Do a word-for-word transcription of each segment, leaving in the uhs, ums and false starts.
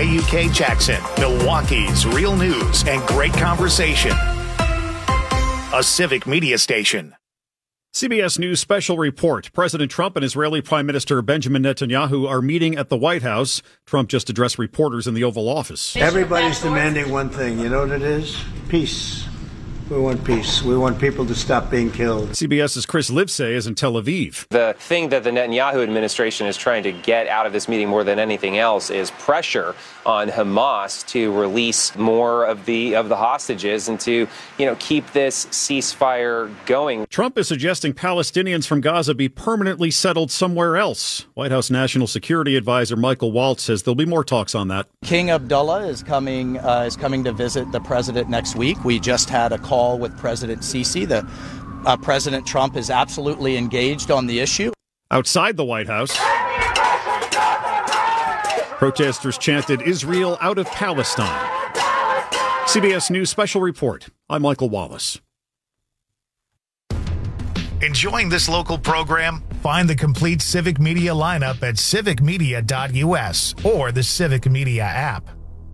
U K Jackson, Milwaukee's real news and great conversation. A Civic Media station. C B S News special report. President Trump and Israeli Prime Minister Benjamin Netanyahu are meeting at the White House. Trump just addressed reporters in the Oval Office. Everybody's demanding one thing. You know what it is? Peace. We want peace. We want people to stop being killed. CBS's Chris Livesay is in Tel Aviv. The thing that the Netanyahu administration is trying to get out of this meeting more than anything else is pressure on Hamas to release more of the of the hostages and to, you know, keep this ceasefire going. Trump is suggesting Palestinians from Gaza be permanently settled somewhere else. White House National Security Advisor Michael Waltz says there'll be more talks on that. King Abdullah is coming uh, is coming to visit the president next week. We just had a call with President Sisi. The uh, President Trump is absolutely engaged on the issue. Outside the White House, protesters chanted Israel out of Palestine. C B S News special report. I'm Michael Wallace. Enjoying this local program? Find the complete Civic Media lineup at civic media dot u s or the Civic Media app.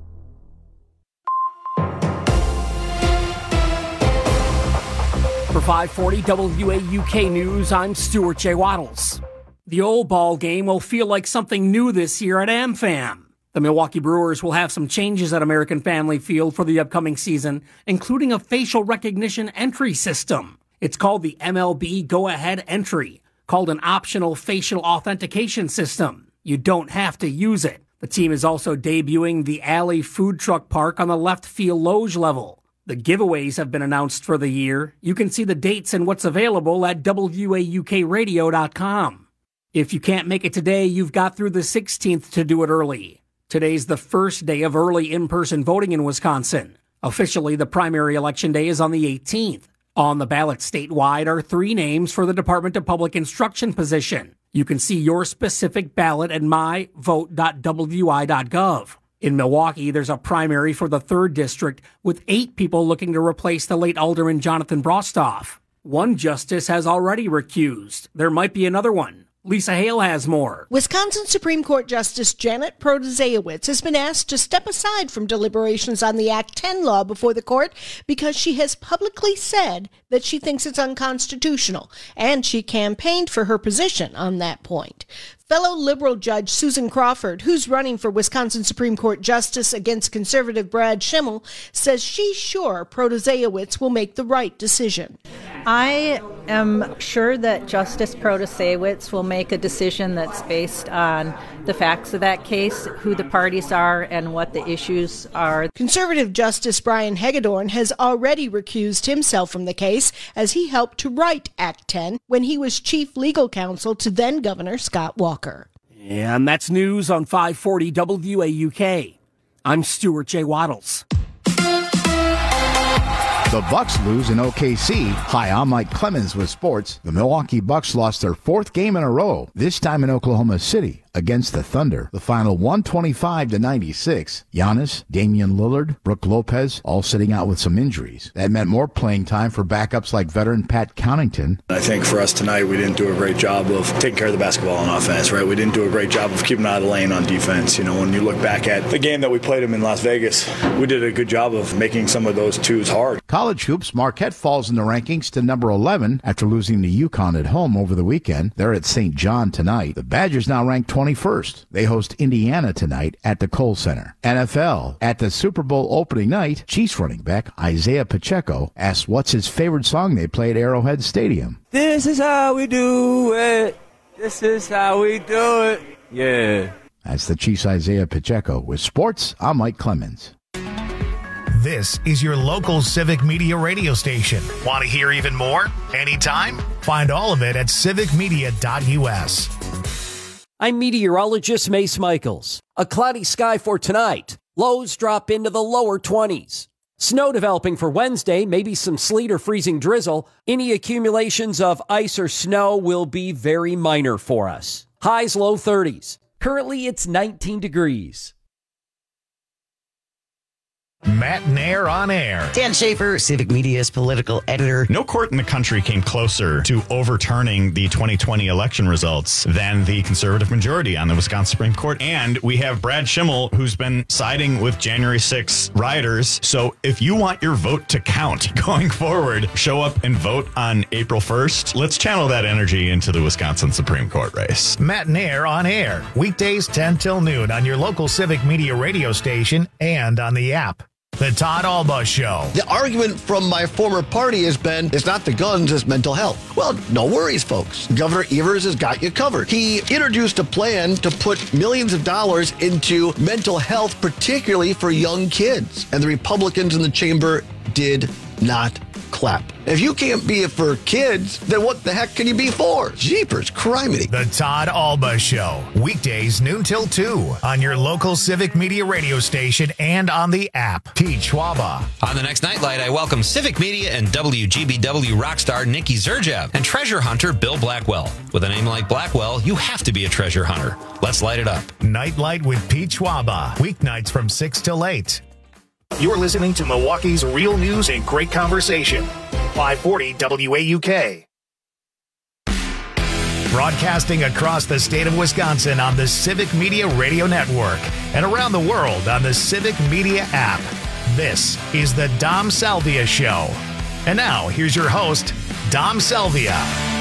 For five forty W A U K News, I'm Stuart J. Waddles. The old ball game will feel like something new this year at AmFam. The Milwaukee Brewers will have some changes at American Family Field for the upcoming season, including a facial recognition entry system. It's called the M L B Go-Ahead Entry, called an optional facial authentication system. You don't have to use it. The team is also debuting the Alley Food Truck Park on the left field loge level. The giveaways have been announced for the year. You can see the dates and what's available at W A U K radio dot com. If you can't make it today, you've got through the sixteenth to do it early. Today's the first day of early in-person voting in Wisconsin. Officially, the primary election day is on the eighteenth. On the ballot statewide are three names for the Department of Public Instruction position. You can see your specific ballot at my vote dot w i dot gov. In Milwaukee, there's a primary for the third district with eight people looking to replace the late Alderman Jonathan Brostoff. One justice has already recused. There might be another one. Lisa Hale has more. Wisconsin Supreme Court Justice Janet Protasiewicz has been asked to step aside from deliberations on the Act ten law before the court because she has publicly said that she thinks it's unconstitutional, and she campaigned for her position on that point. Fellow liberal judge Susan Crawford, who's running for Wisconsin Supreme Court Justice against conservative Brad Schimmel, says she's sure Protasiewicz will make the right decision. I am sure that Justice Protasiewicz will make a decision that's based on the facts of that case, who the parties are, and what the issues are. Conservative Justice Brian Hagedorn has already recused himself from the case as he helped to write Act ten when he was chief legal counsel to then Governor Scott Walker. And that's news on five forty W A U K. I'm Stuart J. Waddles. The Bucks lose in O K C. Hi, I'm Mike Clemens with sports. The Milwaukee Bucks lost their fourth game in a row, this time in Oklahoma City against the Thunder. The final one twenty-five to ninety-six. Giannis, Damian Lillard, Brook Lopez, all sitting out with some injuries. That meant more playing time for backups like veteran Pat Connaughton. I think for us tonight, we didn't do a great job of taking care of the basketball on offense, right? We didn't do a great job of keeping out of the lane on defense. You know, when you look back at the game that we played them in Las Vegas, we did a good job of making some of those twos hard. College hoops, Marquette falls in the rankings to number eleven after losing to UConn at home over the weekend. They're at Saint John tonight. The Badgers now ranked twenty-first. They host Indiana tonight at the Kohl Center. N F L. At the Super Bowl opening night, Chiefs running back Isaiah Pacheco asked what's his favorite song they play at Arrowhead Stadium. This is how we do it. This is how we do it. Yeah. That's the Chiefs' Isaiah Pacheco. With sports, I'm Mike Clemens. This is your local Civic Media radio station. Want to hear even more? Anytime? Find all of it at civic media dot u s. I'm meteorologist Mace Michaels. A cloudy sky for tonight. Lows drop into the lower twenties. Snow developing for Wednesday, maybe some sleet or freezing drizzle. Any accumulations of ice or snow will be very minor for us. Highs low thirties. Currently it's nineteen degrees. Matt Nair on air. Dan Schaefer, Civic Media's political editor. No court in the country came closer to overturning the twenty twenty election results than the conservative majority on the Wisconsin Supreme Court. And we have Brad Schimmel, who's been siding with January sixth rioters. So if you want your vote to count going forward, show up and vote on April first. Let's channel that energy into the Wisconsin Supreme Court race. Matt Nair on air. Weekdays ten till noon on your local Civic Media radio station and on the app. The Todd Alba Show. The argument from my former party has been, it's not the guns, it's mental health. Well, no worries, folks. Governor Evers has got you covered. He introduced a plan to put millions of dollars into mental health, particularly for young kids. And the Republicans in the chamber did not clap. If you can't be it for kids, then what the heck can you be for? Jeepers, criminy. The Todd Alba Show. Weekdays noon till two on your local Civic Media radio station and on the app. Pete Schwaba. On the next Nightlight, I welcome Civic Media and W G B W rock star Nikki Zerjev and treasure hunter Bill Blackwell. With a name like Blackwell, you have to be a treasure hunter. Let's light it up. Nightlight with Pete Schwaba. Weeknights from six till eight. You're listening to Milwaukee's real news and great conversation. five forty W A U K. Broadcasting across the state of Wisconsin on the Civic Media Radio Network and around the world on the Civic Media app. This is the Dom Salvia Show. And now, here's your host, Dom Salvia.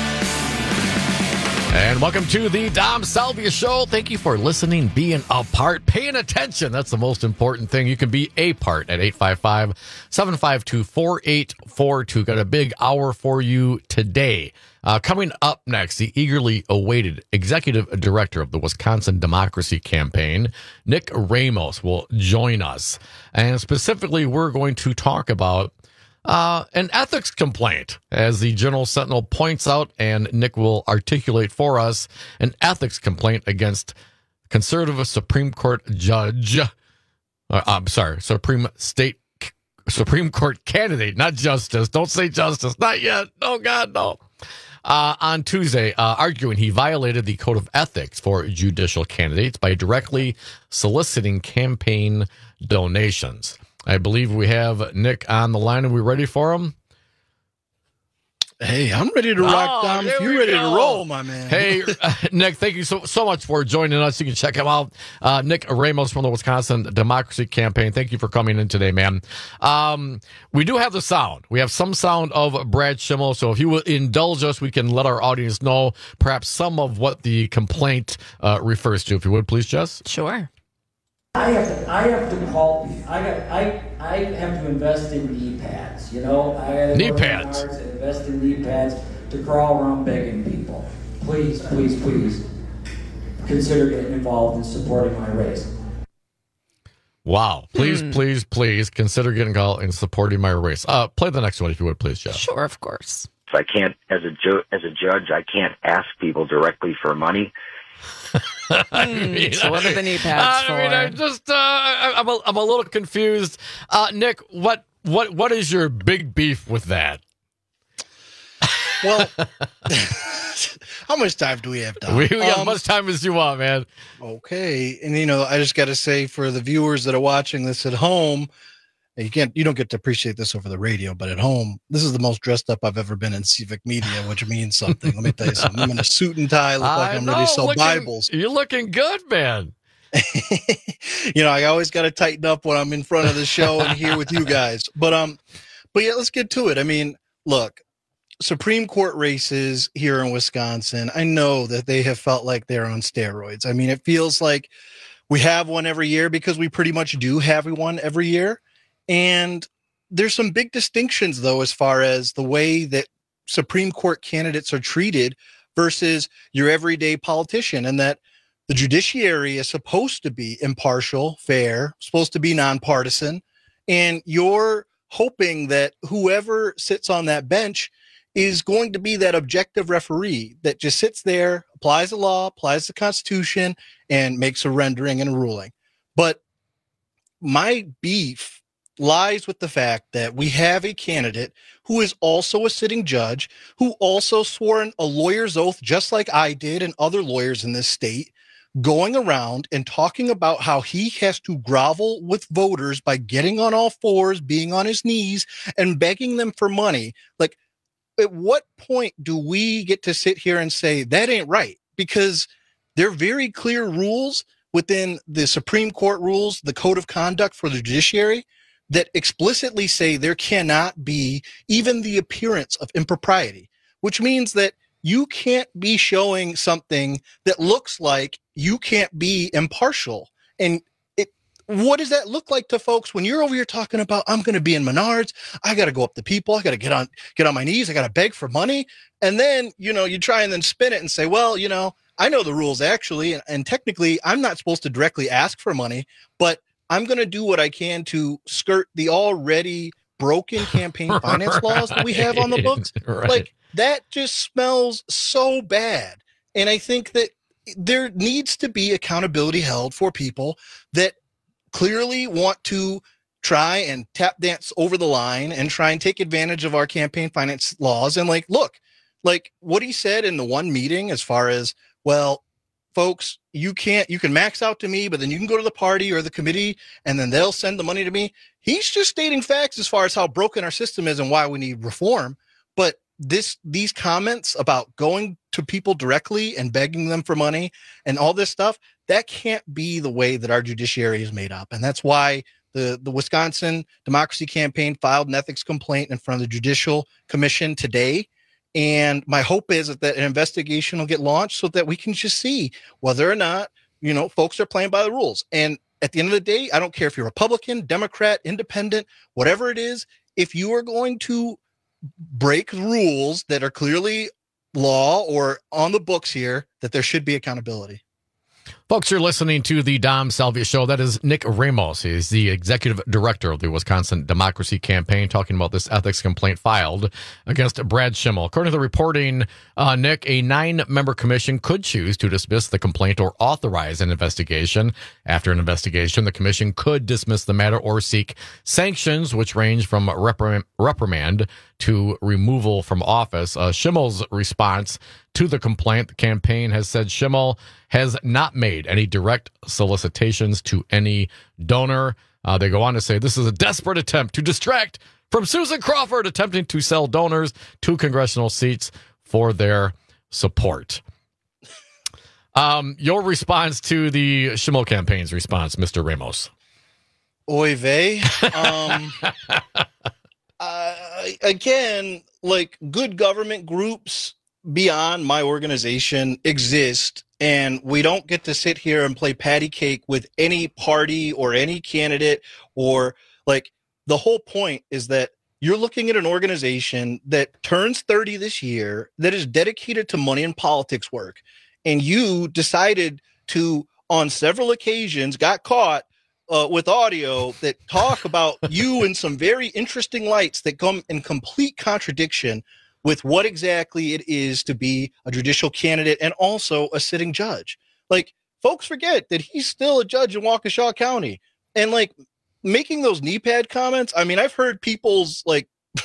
And welcome to the Dom Salvia Show. Thank you for listening, being a part, paying attention. That's the most important thing. You can be a part at eight five five, seven five two, four eight four two. Got a big hour for you today. Uh, coming up next, the eagerly awaited executive director of the Wisconsin Democracy Campaign, Nick Ramos, will join us. And specifically, we're going to talk about Uh, an ethics complaint, as the Journal Sentinel points out, and Nick will articulate for us, an ethics complaint against conservative Supreme Court judge, uh, I'm sorry, Supreme State, Supreme Court candidate, not justice. Don't say justice, not yet. Oh, God, no. Uh, on Tuesday, uh, arguing he violated the code of ethics for judicial candidates by directly soliciting campaign donations. I believe we have Nick on the line. Are we ready for him? Hey, I'm ready to rock, oh, Dom. If you're ready go. to roll, my man. Hey, uh, Nick, thank you so so much for joining us. You can check him out. Uh, Nick Ramos from the Wisconsin Democracy Campaign. Thank you for coming in today, man. Um, we do have the sound. We have some sound of Brad Schimmel. So if you will indulge us, we can let our audience know perhaps some of what the complaint uh, refers to. If you would, please, Jess. Sure. I have to. I have to call. I got. I. I have to invest in knee pads. You know. I knee pads. To invest in knee pads to crawl around begging people. Please, please, please consider getting involved in supporting my race. Wow. Please, hmm. please, please consider getting involved in supporting my race. Uh, play the next one if you would, please, Jeff. Sure, of course. If I can't, as a ju- as a judge, I can't ask people directly for money. I mean, so what are the knee pads I for? mean, I'm just, uh, I, I'm, a, I'm a little confused. Uh, Nick, what, what, what is your big beef with that? Well, how much time do we have, Dom? We, we got um, as much time as you want, man. Okay, and you know, I just got to say, for the viewers that are watching this at home, you can't, you don't get to appreciate this over the radio, but at home, this is the most dressed up I've ever been in Civic Media, which means something. Let me tell you something. I'm in a suit and tie, look like I I'm know, ready to sell looking, Bibles. You're looking good, man. You know, I always got to tighten up when I'm in front of the show and here with you guys. But um, but yeah, let's get to it. I mean, look, Supreme Court races here in Wisconsin, I know that they have felt like they're on steroids. I mean, it feels like we have one every year because we pretty much do have one every year. And there's some big distinctions, though, as far as the way that Supreme Court candidates are treated versus your everyday politician, and that the judiciary is supposed to be impartial, fair, supposed to be nonpartisan. And you're hoping that whoever sits on that bench is going to be that objective referee that just sits there, applies the law, applies the Constitution, and makes a rendering and a ruling. But my beef lies with the fact that we have a candidate who is also a sitting judge, who also swore a lawyer's oath, just like I did and other lawyers in this state, going around and talking about how he has to grovel with voters by getting on all fours, being on his knees, and begging them for money. Like, at what point do we get to sit here and say that ain't right? Because there are very clear rules within the Supreme Court rules, the Code of Conduct for the judiciary, that explicitly say there cannot be even the appearance of impropriety, which means that you can't be showing something that looks like you can't be impartial. And it, what does that look like to folks when you're over here talking about, I'm going to be in Menards, I got to go up to people, I got to get on, get on my knees, I got to beg for money. And then, you know, you try and then spin it and say, well, you know, I know the rules actually, and, and technically I'm not supposed to directly ask for money, but I'm going to do what I can to skirt the already broken campaign finance right. laws that we have on the books. Right. Like, that just smells so bad. And I think that there needs to be accountability held for people that clearly want to try and tap dance over the line and try and take advantage of our campaign finance laws. And like, look, like what he said in the one meeting, as far as, well, folks, you can't, you can max out to me, but then you can go to the party or the committee and then they'll send the money to me. He's just stating facts as far as how broken our system is and why we need reform. But this, these comments about going to people directly and begging them for money and all this stuff, that can't be the way that our judiciary is made up. And that's why the, the Wisconsin Democracy Campaign filed an ethics complaint in front of the Judicial Commission today. And my hope is that an investigation will get launched so that we can just see whether or not, you know, folks are playing by the rules. And at the end of the day, I don't care if you're Republican, Democrat, Independent, whatever it is, if you are going to break rules that are clearly law or on the books here, that there should be accountability. Folks, you're listening to the Dom Salvia Show. That is Nick Ramos. He's the executive director of the Wisconsin Democracy Campaign, talking about this ethics complaint filed against Brad Schimmel. According to the reporting, uh, Nick, a nine-member commission could choose to dismiss the complaint or authorize an investigation. After an investigation, the commission could dismiss the matter or seek sanctions, which range from reprim- reprimand to removal from office. Uh, Schimmel's response to the complaint, the campaign has said Schimmel has not made any direct solicitations to any donor. Uh, they go on to say this is a desperate attempt to distract from Susan Crawford attempting to sell donors two congressional seats for their support. Um, your response to the Schimmel campaign's response, Mister Ramos. Oy vey. Um, uh, again, like good government groups beyond my organization exist, and we don't get to sit here and play patty cake with any party or any candidate. Or like, the whole point is that you're looking at an organization that turns thirty this year, that is dedicated to money and politics work, and you decided to, on several occasions, got caught uh, with audio that talk about you in some very interesting lights that come in complete contradiction with what exactly it is to be a judicial candidate and also a sitting judge. Like, folks forget that he's still a judge in Waukesha County. And like making those knee pad comments, I mean, I've heard people's like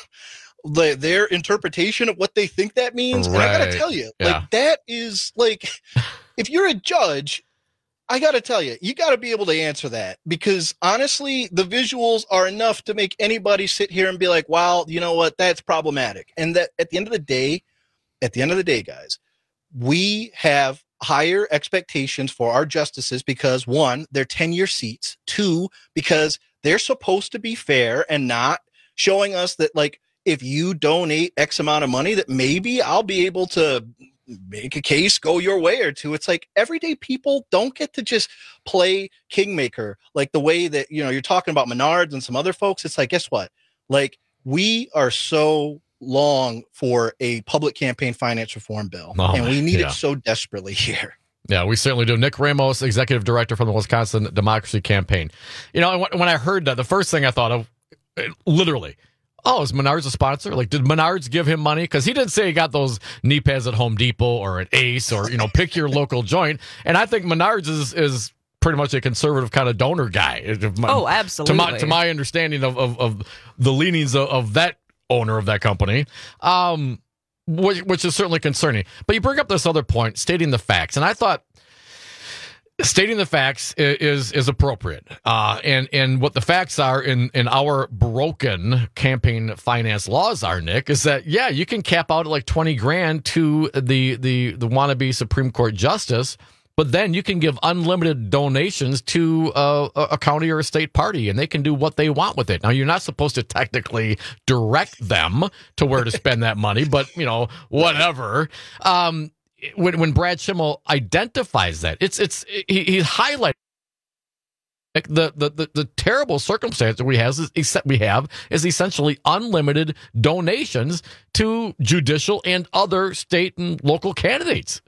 the, their interpretation of what they think that means. Right. And I gotta tell you, yeah. like that is like, if you're a judge, I got to tell you, you got to be able to answer that, because honestly, the visuals are enough to make anybody sit here and be like, wow, you know what? That's problematic. And that at the end of the day, at the end of the day, guys, we have higher expectations for our justices because one, they're ten-year seats. Two, because they're supposed to be fair and not showing us that, like, if you donate X amount of money, that maybe I'll be able to make a case go your way or two. It's like everyday people don't get to just play kingmaker like the way that, you know, you're talking about Menards and some other folks. It's like, guess what? Like, we are so long for a public campaign finance reform bill, oh, and we need yeah. it so desperately here. Yeah, we certainly do. Nick Ramos, executive director from the Wisconsin Democracy Campaign. You know, when I heard that, the first thing I thought of, literally, oh, is Menards a sponsor? Like, did Menards give him money? Because he did say he got those knee pads at Home Depot or at Ace or, you know, pick your local joint. And I think Menards is is pretty much a conservative kind of donor guy. Oh, absolutely. To my, to my understanding of, of, of the leanings of, of that owner of that company, um, which, which is certainly concerning. But you bring up this other point, stating the facts. And I thought, Stating the facts is is appropriate, uh, and and what the facts are in, in our broken campaign finance laws are, Nick, is that yeah, you can cap out at like twenty grand to the the the wannabe Supreme Court justice, but then you can give unlimited donations to a, a county or a state party, and they can do what they want with it. Now, you're not supposed to technically direct them to where to spend that money, but you know, whatever. Um, When when Brad Schimmel identifies that, it's it's he, he's highlighting the, the the the terrible circumstance that we has is we have is essentially unlimited donations to judicial and other state and local candidates.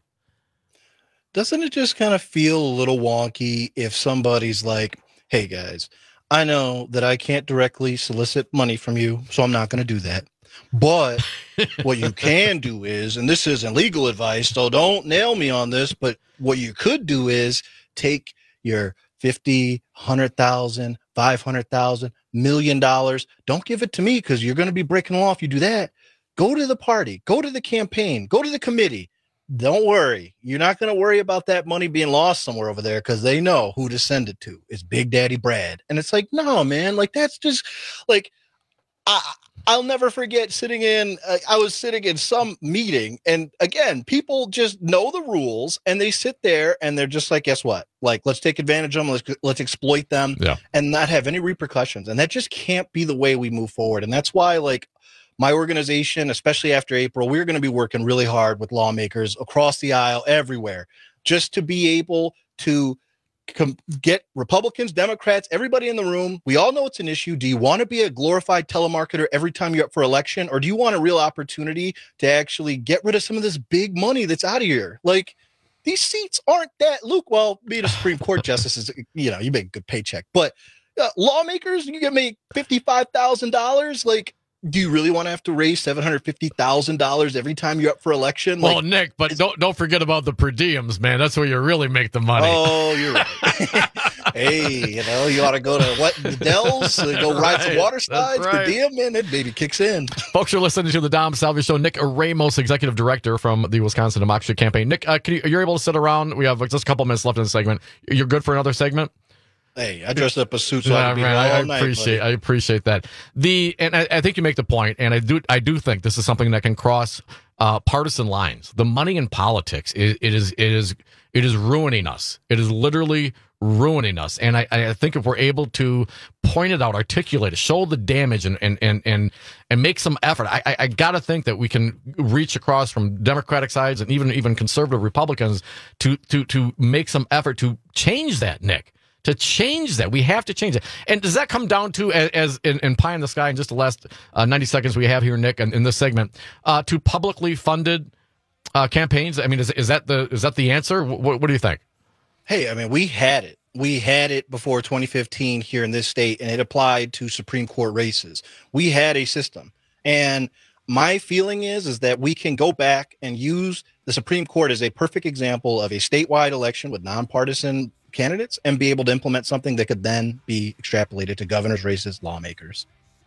Doesn't it just kind of feel a little wonky if somebody's like, "Hey guys, I know that I can't directly solicit money from you, so I'm not going to do that. But what you can do is, and this isn't legal advice, so don't nail me on this, but what you could do is take your fifty, one hundred thousand, five hundred thousand, million dollars. Don't give it to me because you're going to be breaking the law if you do that. Go to the party, go to the campaign, go to the committee. Don't worry. You're not going to worry about that money being lost somewhere over there because they know who to send it to. It's Big Daddy Brad." And it's like, no, man, like that's just like, I, I'll never forget sitting in, uh, I was sitting in some meeting, and again, people just know the rules and they sit there and they're just like, guess what? Like, let's take advantage of them. Let's, let's exploit them yeah. and not have any repercussions. And that just can't be the way we move forward. And that's why, like, my organization, especially after April, we're going to be working really hard with lawmakers across the aisle, everywhere, just to be able to Com- get Republicans, Democrats, everybody in the room. We all know it's an issue. Do you want to be a glorified telemarketer every time you're up for election, or do you want a real opportunity to actually get rid of some of this big money that's out of here? Like, these seats aren't that, Luke, well, being a Supreme Court justice is, you know, you make a good paycheck, but uh, lawmakers, you get make fifty-five thousand dollars. Like, do you really want to have to raise seven hundred fifty thousand dollars every time you're up for election? Well, like, Nick, but don't don't forget about the per diems, man. That's where you really make the money. Oh, you're right. Hey, you know, you ought to go to what the Dells, uh, go ride right. some water slides, right. per diem, man, that baby kicks in. Folks, you're listening to the Dom Salvia Show. Nick Ramos, Executive Director from the Wisconsin Democracy Campaign. Nick, uh, can you, you're able to sit around? We have just a couple minutes left in the segment. You're good for another segment? Hey, I dressed up a suit so yeah, I can be man, all I night. appreciate, buddy. I appreciate that. The and I, I think you make the point, and I do, I do think this is something that can cross uh, partisan lines. The money in politics, it, it is, it is, it is ruining us. It is literally ruining us. And I, I think if we're able to point it out, articulate it, show the damage, and and and and, and make some effort, I, I, I got to think that we can reach across from Democratic sides and even even conservative Republicans to to to make some effort to change that, Nick. To change that, we have to change it. And does that come down to, as, as in, in pie in the sky, in just the last uh, ninety seconds we have here, Nick, in, in this segment, uh, to publicly funded uh, campaigns? I mean, is is that the is that the answer? What, what do you think? Hey, I mean, we had it. We had it before twenty fifteen here in this state, and it applied to Supreme Court races. We had a system, and my feeling is is that we can go back and use the Supreme Court as a perfect example of a statewide election with nonpartisan candidates and be able to implement something that could then be extrapolated to governors' races, lawmakers.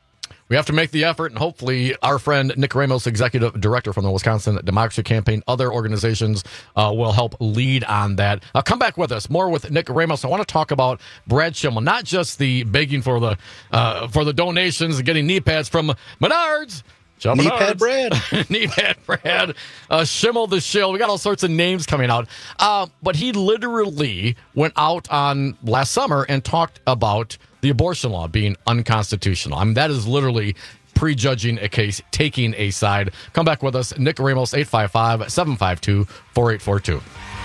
We have to make the effort, and hopefully our friend Nick Ramos, Executive Director from the Wisconsin Democracy Campaign, other organizations uh, will help lead on that. Uh, come back with us. More with Nick Ramos. I want to talk about Brad Schimmel, not just the begging for the uh, for the donations and getting knee pads from Menards. Knee pad Brad. Knee pad Brad. Uh, Schimmel the Shill. We got all sorts of names coming out. Uh, but he literally went out on last summer and talked about the abortion law being unconstitutional. I mean, that is literally prejudging a case, taking a side. Come back with us. Nick Ramos, eight five five, seven five two, four eight four two.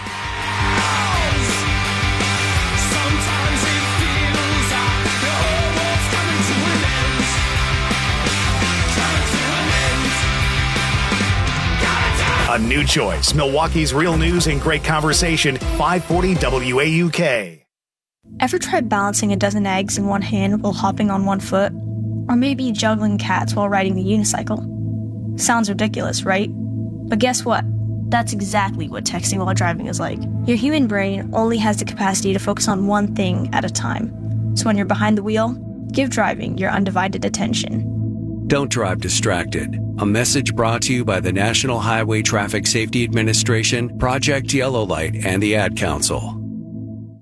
A new choice. Milwaukee's real news and great conversation. five forty W A U K. Ever tried balancing a dozen eggs in one hand while hopping on one foot? Or maybe juggling cats while riding the unicycle? Sounds ridiculous, right? But guess what? That's exactly what texting while driving is like. Your human brain only has the capacity to focus on one thing at a time. So when you're behind the wheel, give driving your undivided attention. Don't drive distracted. A message brought to you by the National Highway Traffic Safety Administration, Project Yellow Light, and the Ad Council.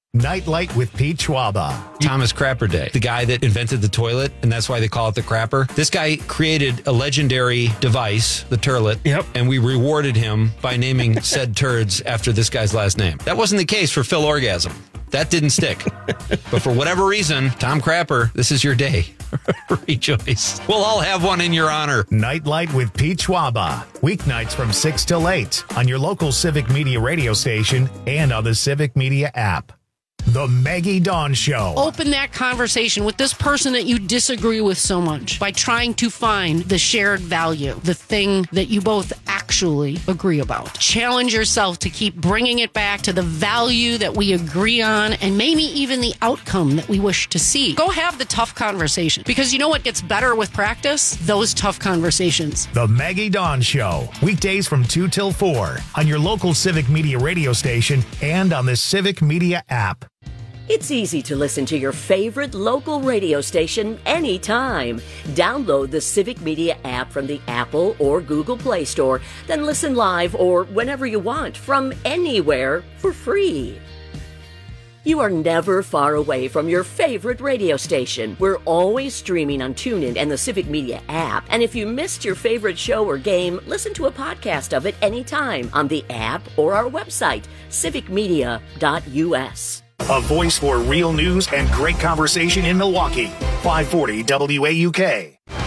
Nightlight with Pete Schwaba. Thomas Crapper Day, the guy that invented the toilet, and that's why they call it the crapper. This guy created a legendary device, the turlet, yep. and we rewarded him by naming said turds after this guy's last name. That wasn't the case for Phil Orgasm. That didn't stick. But for whatever reason, Tom Crapper, this is your day. Rejoice. We'll all have one in your honor. Nightlight with Pete Schwaba. Weeknights from six till eight on your local Civic Media radio station and on the Civic Media app. The Maggie Dawn Show. Open that conversation with this person that you disagree with so much by trying to find the shared value, the thing that you both actually agree about. Challenge yourself to keep bringing it back to the value that we agree on and maybe even the outcome that we wish to see. Go have the tough conversation, because you know what gets better with practice? Those tough conversations. The Maggie Dawn Show. Weekdays from two till four on your local Civic Media radio station and on the Civic Media app. It's easy to listen to your favorite local radio station anytime. Download the Civic Media app from the Apple or Google Play Store, then listen live or whenever you want from anywhere for free. You are never far away from your favorite radio station. We're always streaming on TuneIn and the Civic Media app. And if you missed your favorite show or game, listen to a podcast of it anytime on the app or our website, civic media dot u s. A voice for real news and great conversation in Milwaukee. five forty W A U K. Get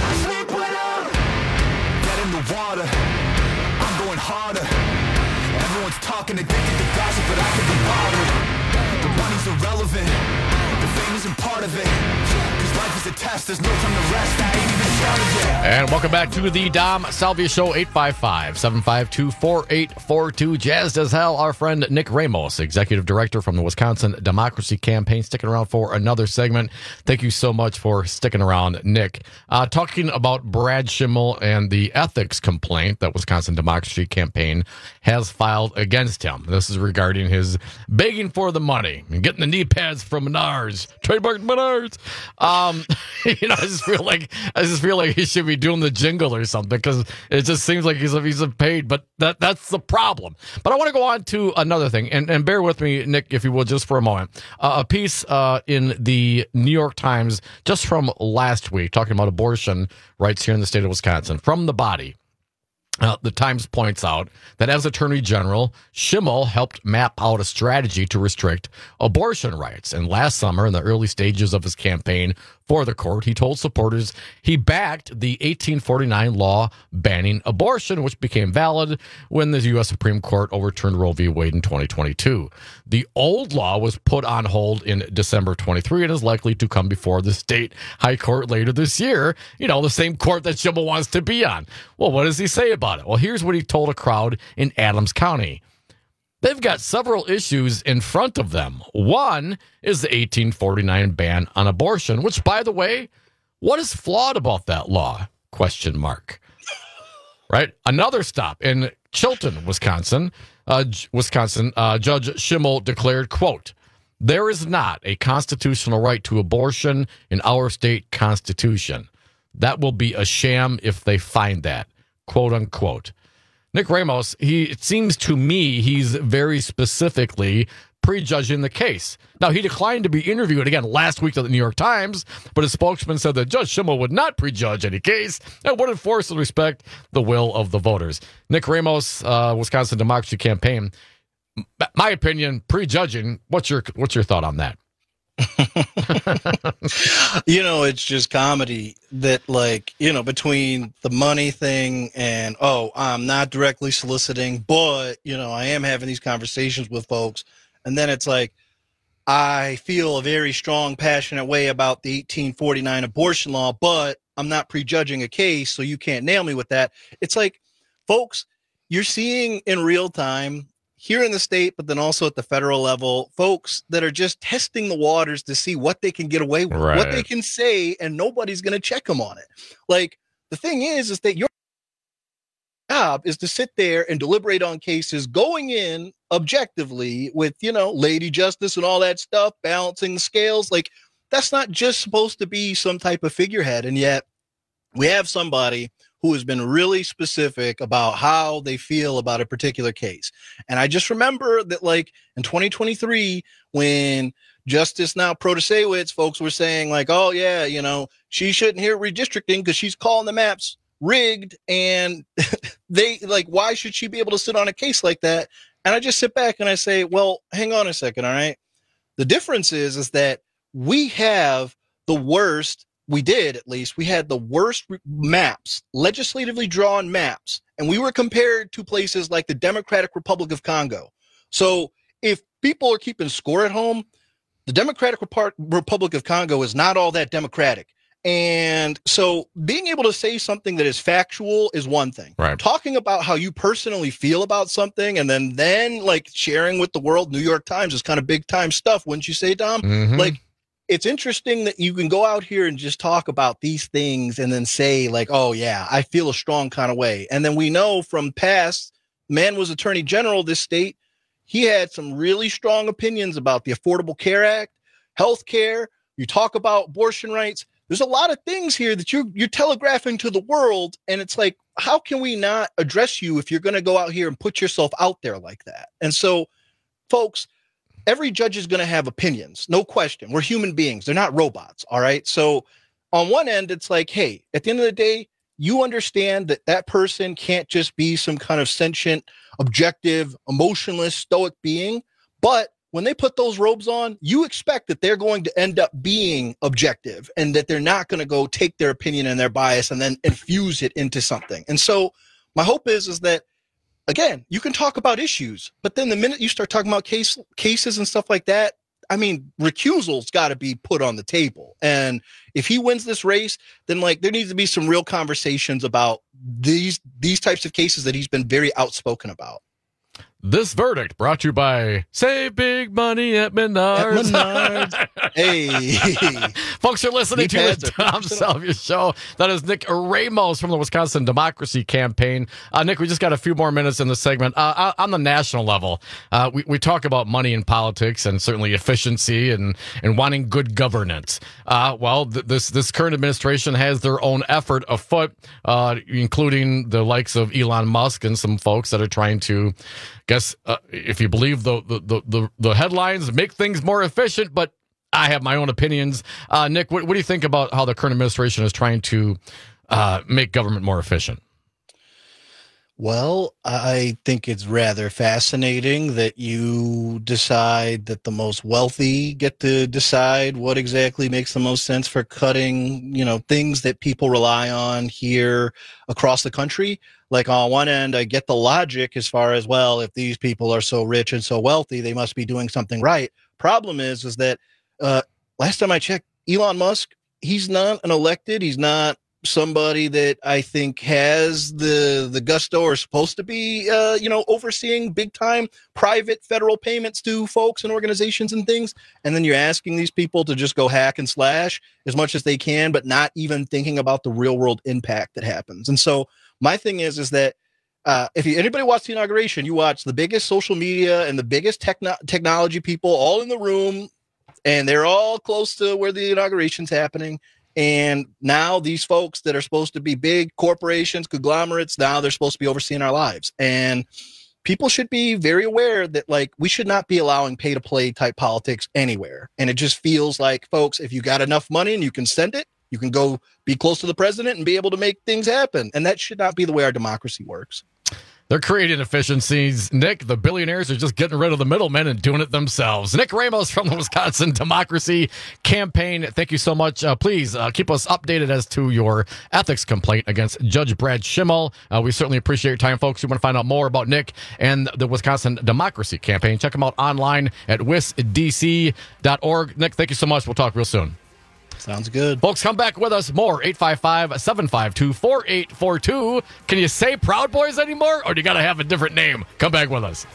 in the water. I'm going harder. Everyone's talking, addicted to gossip, but I can be bothered. The money's irrelevant. The fame isn't part of it. Cause life is a test. There's no time to rest. I ain't even started yet. And welcome back to the Dom Salvia Show. Eight five five, seven five two, four eight four two. Jazzed as hell, our friend Nick Ramos, Executive Director from the Wisconsin Democracy Campaign, sticking around for another segment. Thank you so much for sticking around, Nick. Uh, talking about Brad Schimmel and the ethics complaint that Wisconsin Democracy Campaign has filed against him. This is regarding his begging for the money and getting the knee pads from Menards, trademark Menards. Um, you know, I just feel like I just feel like he should be doing the jingle or something, because it just seems like he's he's paid. But that that's the problem. But I want to go on to another thing, and and bear with me, Nick, if you will, just for a moment. Uh, a piece uh, in the New York Times just from last week talking about abortion rights here in the state of Wisconsin from The Body. Uh, the Times points out that as Attorney General, Schimmel helped map out a strategy to restrict abortion rights. And last summer, in the early stages of his campaign for the court, he told supporters he backed the eighteen forty-nine law banning abortion, which became valid when the U S Supreme Court overturned Roe v. Wade in twenty twenty-two. The old law was put on hold in December twenty-three and is likely to come before the state high court later this year. You know, the same court that Schimmel wants to be on. Well, what does he say about it? Well, here's what he told a crowd in Adams County. They've got several issues in front of them. One is the eighteen forty-nine ban on abortion, which, by the way, what is flawed about that law? Question mark. Right? Another stop in Chilton, Wisconsin. Uh, Wisconsin, uh, Judge Schimmel declared, quote, "There is not a constitutional right to abortion in our state constitution. That will be a sham if they find that," quote unquote. Nick Ramos, he it seems to me he's very specifically prejudging the case. Now, he declined to be interviewed again last week at the New York Times, but his spokesman said that Judge Schimmel would not prejudge any case and would enforce and respect the will of the voters. Nick Ramos, uh, Wisconsin Democracy Campaign, my opinion, prejudging. What's your what's your thought on that? You know, it's just comedy that, like, you know, between the money thing and, oh, I'm not directly soliciting, but, you know, I am having these conversations with folks. And then it's like, I feel a very strong, passionate way about the eighteen forty-nine abortion law, but I'm not prejudging a case, so you can't nail me with that. It's like, folks, you're seeing in real time here in the state, but then also at the federal level, folks that are just testing the waters to see what they can get away with, right, what they can say, and nobody's going to check them on it. Like, the thing is, is that your job is to sit there and deliberate on cases going in objectively with, you know, Lady Justice and all that stuff, balancing the scales. Like, that's not just supposed to be some type of figurehead. And yet we have somebody who has been really specific about how they feel about a particular case. And I just remember that, like, in twenty twenty-three, when Justice now Protasewicz folks were saying, like, oh, yeah, you know, she shouldn't hear redistricting because she's calling the maps rigged. And they, like, why should she be able to sit on a case like that? And I just sit back and I say, well, hang on a second, all right? The difference is, is that we have the worst, we did at least, we had the worst maps, legislatively drawn maps, and we were compared to places like the Democratic Republic of Congo. So if people are keeping score at home, the Democratic Rep- Republic of Congo is not all that democratic. And so being able to say something that is factual is one thing. Right. Talking about how you personally feel about something and then, then like sharing with the world, New York Times is kind of big time stuff. Wouldn't you say, Dom? Mm-hmm. Like, it's interesting that you can go out here and just talk about these things and then say, like, oh, yeah, I feel a strong kind of way. And then we know from past, man was Attorney General of this state. He had some really strong opinions about the Affordable Care Act, health care. You talk about abortion rights. There's a lot of things here that you're, you're telegraphing to the world. And it's like, how can we not address you if you're going to go out here and put yourself out there like that? And so, folks, every judge is going to have opinions. No question. We're human beings. They're not robots. All right. So on one end, it's like, hey, at the end of the day, you understand that that person can't just be some kind of sentient, objective, emotionless, stoic being. But when they put those robes on, you expect that they're going to end up being objective and that they're not going to go take their opinion and their bias and then infuse it into something. And so my hope is, is that, again, you can talk about issues, but then the minute you start talking about case, cases and stuff like that, I mean, recusal's got to be put on the table. And if he wins this race, then like there needs to be some real conversations about these these types of cases that he's been very outspoken about. This verdict brought to you by Save Big Money at Menards. At Menards. Hey. Folks, you're listening Deep to the heads Tom Salvia Show. That is Nick Ramos from the Wisconsin Democracy Campaign. Uh, Nick, we just got a few more minutes in the segment. Uh, on the national level, uh, we, we talk about money in politics and certainly efficiency and, and wanting good governance. Uh, well, th- this, this current administration has their own effort afoot, uh, including the likes of Elon Musk and some folks that are trying to, guess, uh, if you believe the, the, the, the headlines, make things more efficient, but I have my own opinions. Uh, Nick, what, what do you think about how the current administration is trying to uh, make government more efficient? Well, I think it's rather fascinating that you decide that the most wealthy get to decide what exactly makes the most sense for cutting, you know, things that people rely on here across the country. Like on one end, I get the logic as far as, well, if these people are so rich and so wealthy, they must be doing something right. Problem is, is that uh, last time I checked, Elon Musk, he's not an elected, he's not somebody that I think has the the gusto or supposed to be, uh, you know, overseeing big time private federal payments to folks and organizations and things. And then you're asking these people to just go hack and slash as much as they can, but not even thinking about the real world impact that happens. And so my thing is, is that uh, if you, anybody watched the inauguration, you watch the biggest social media and the biggest techno- technology people all in the room, and they're all close to where the inauguration's happening. And now these folks that are supposed to be big corporations, conglomerates, now they're supposed to be overseeing our lives. And people should be very aware that, like, we should not be allowing pay to play type politics anywhere. And it just feels like, folks, if you got enough money and you can send it, you can go be close to the president and be able to make things happen. And that should not be the way our democracy works. They're creating efficiencies. Nick, the billionaires are just getting rid of the middlemen and doing it themselves. Nick Ramos from the Wisconsin Democracy Campaign. Thank you so much. Uh, please uh, keep us updated as to your ethics complaint against Judge Brad Schimmel. Uh, we certainly appreciate your time, folks. You want to find out more about Nick and the Wisconsin Democracy Campaign, check them out online at wis d c dot org. Nick, thank you so much. We'll talk real soon. Sounds good. Folks, come back with us more. eight five five, seven five two, four eight four two. Can you say Proud Boys anymore, or do you got to have a different name? Come back with us.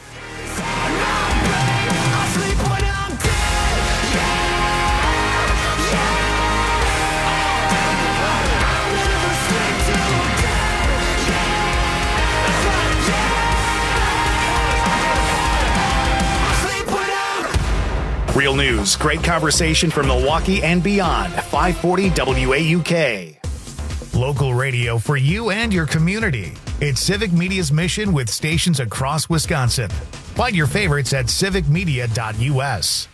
Real news, great conversation from Milwaukee and beyond. five forty W A U K. Local radio for you and your community. It's Civic Media's mission with stations across Wisconsin. Find your favorites at civic media dot u s.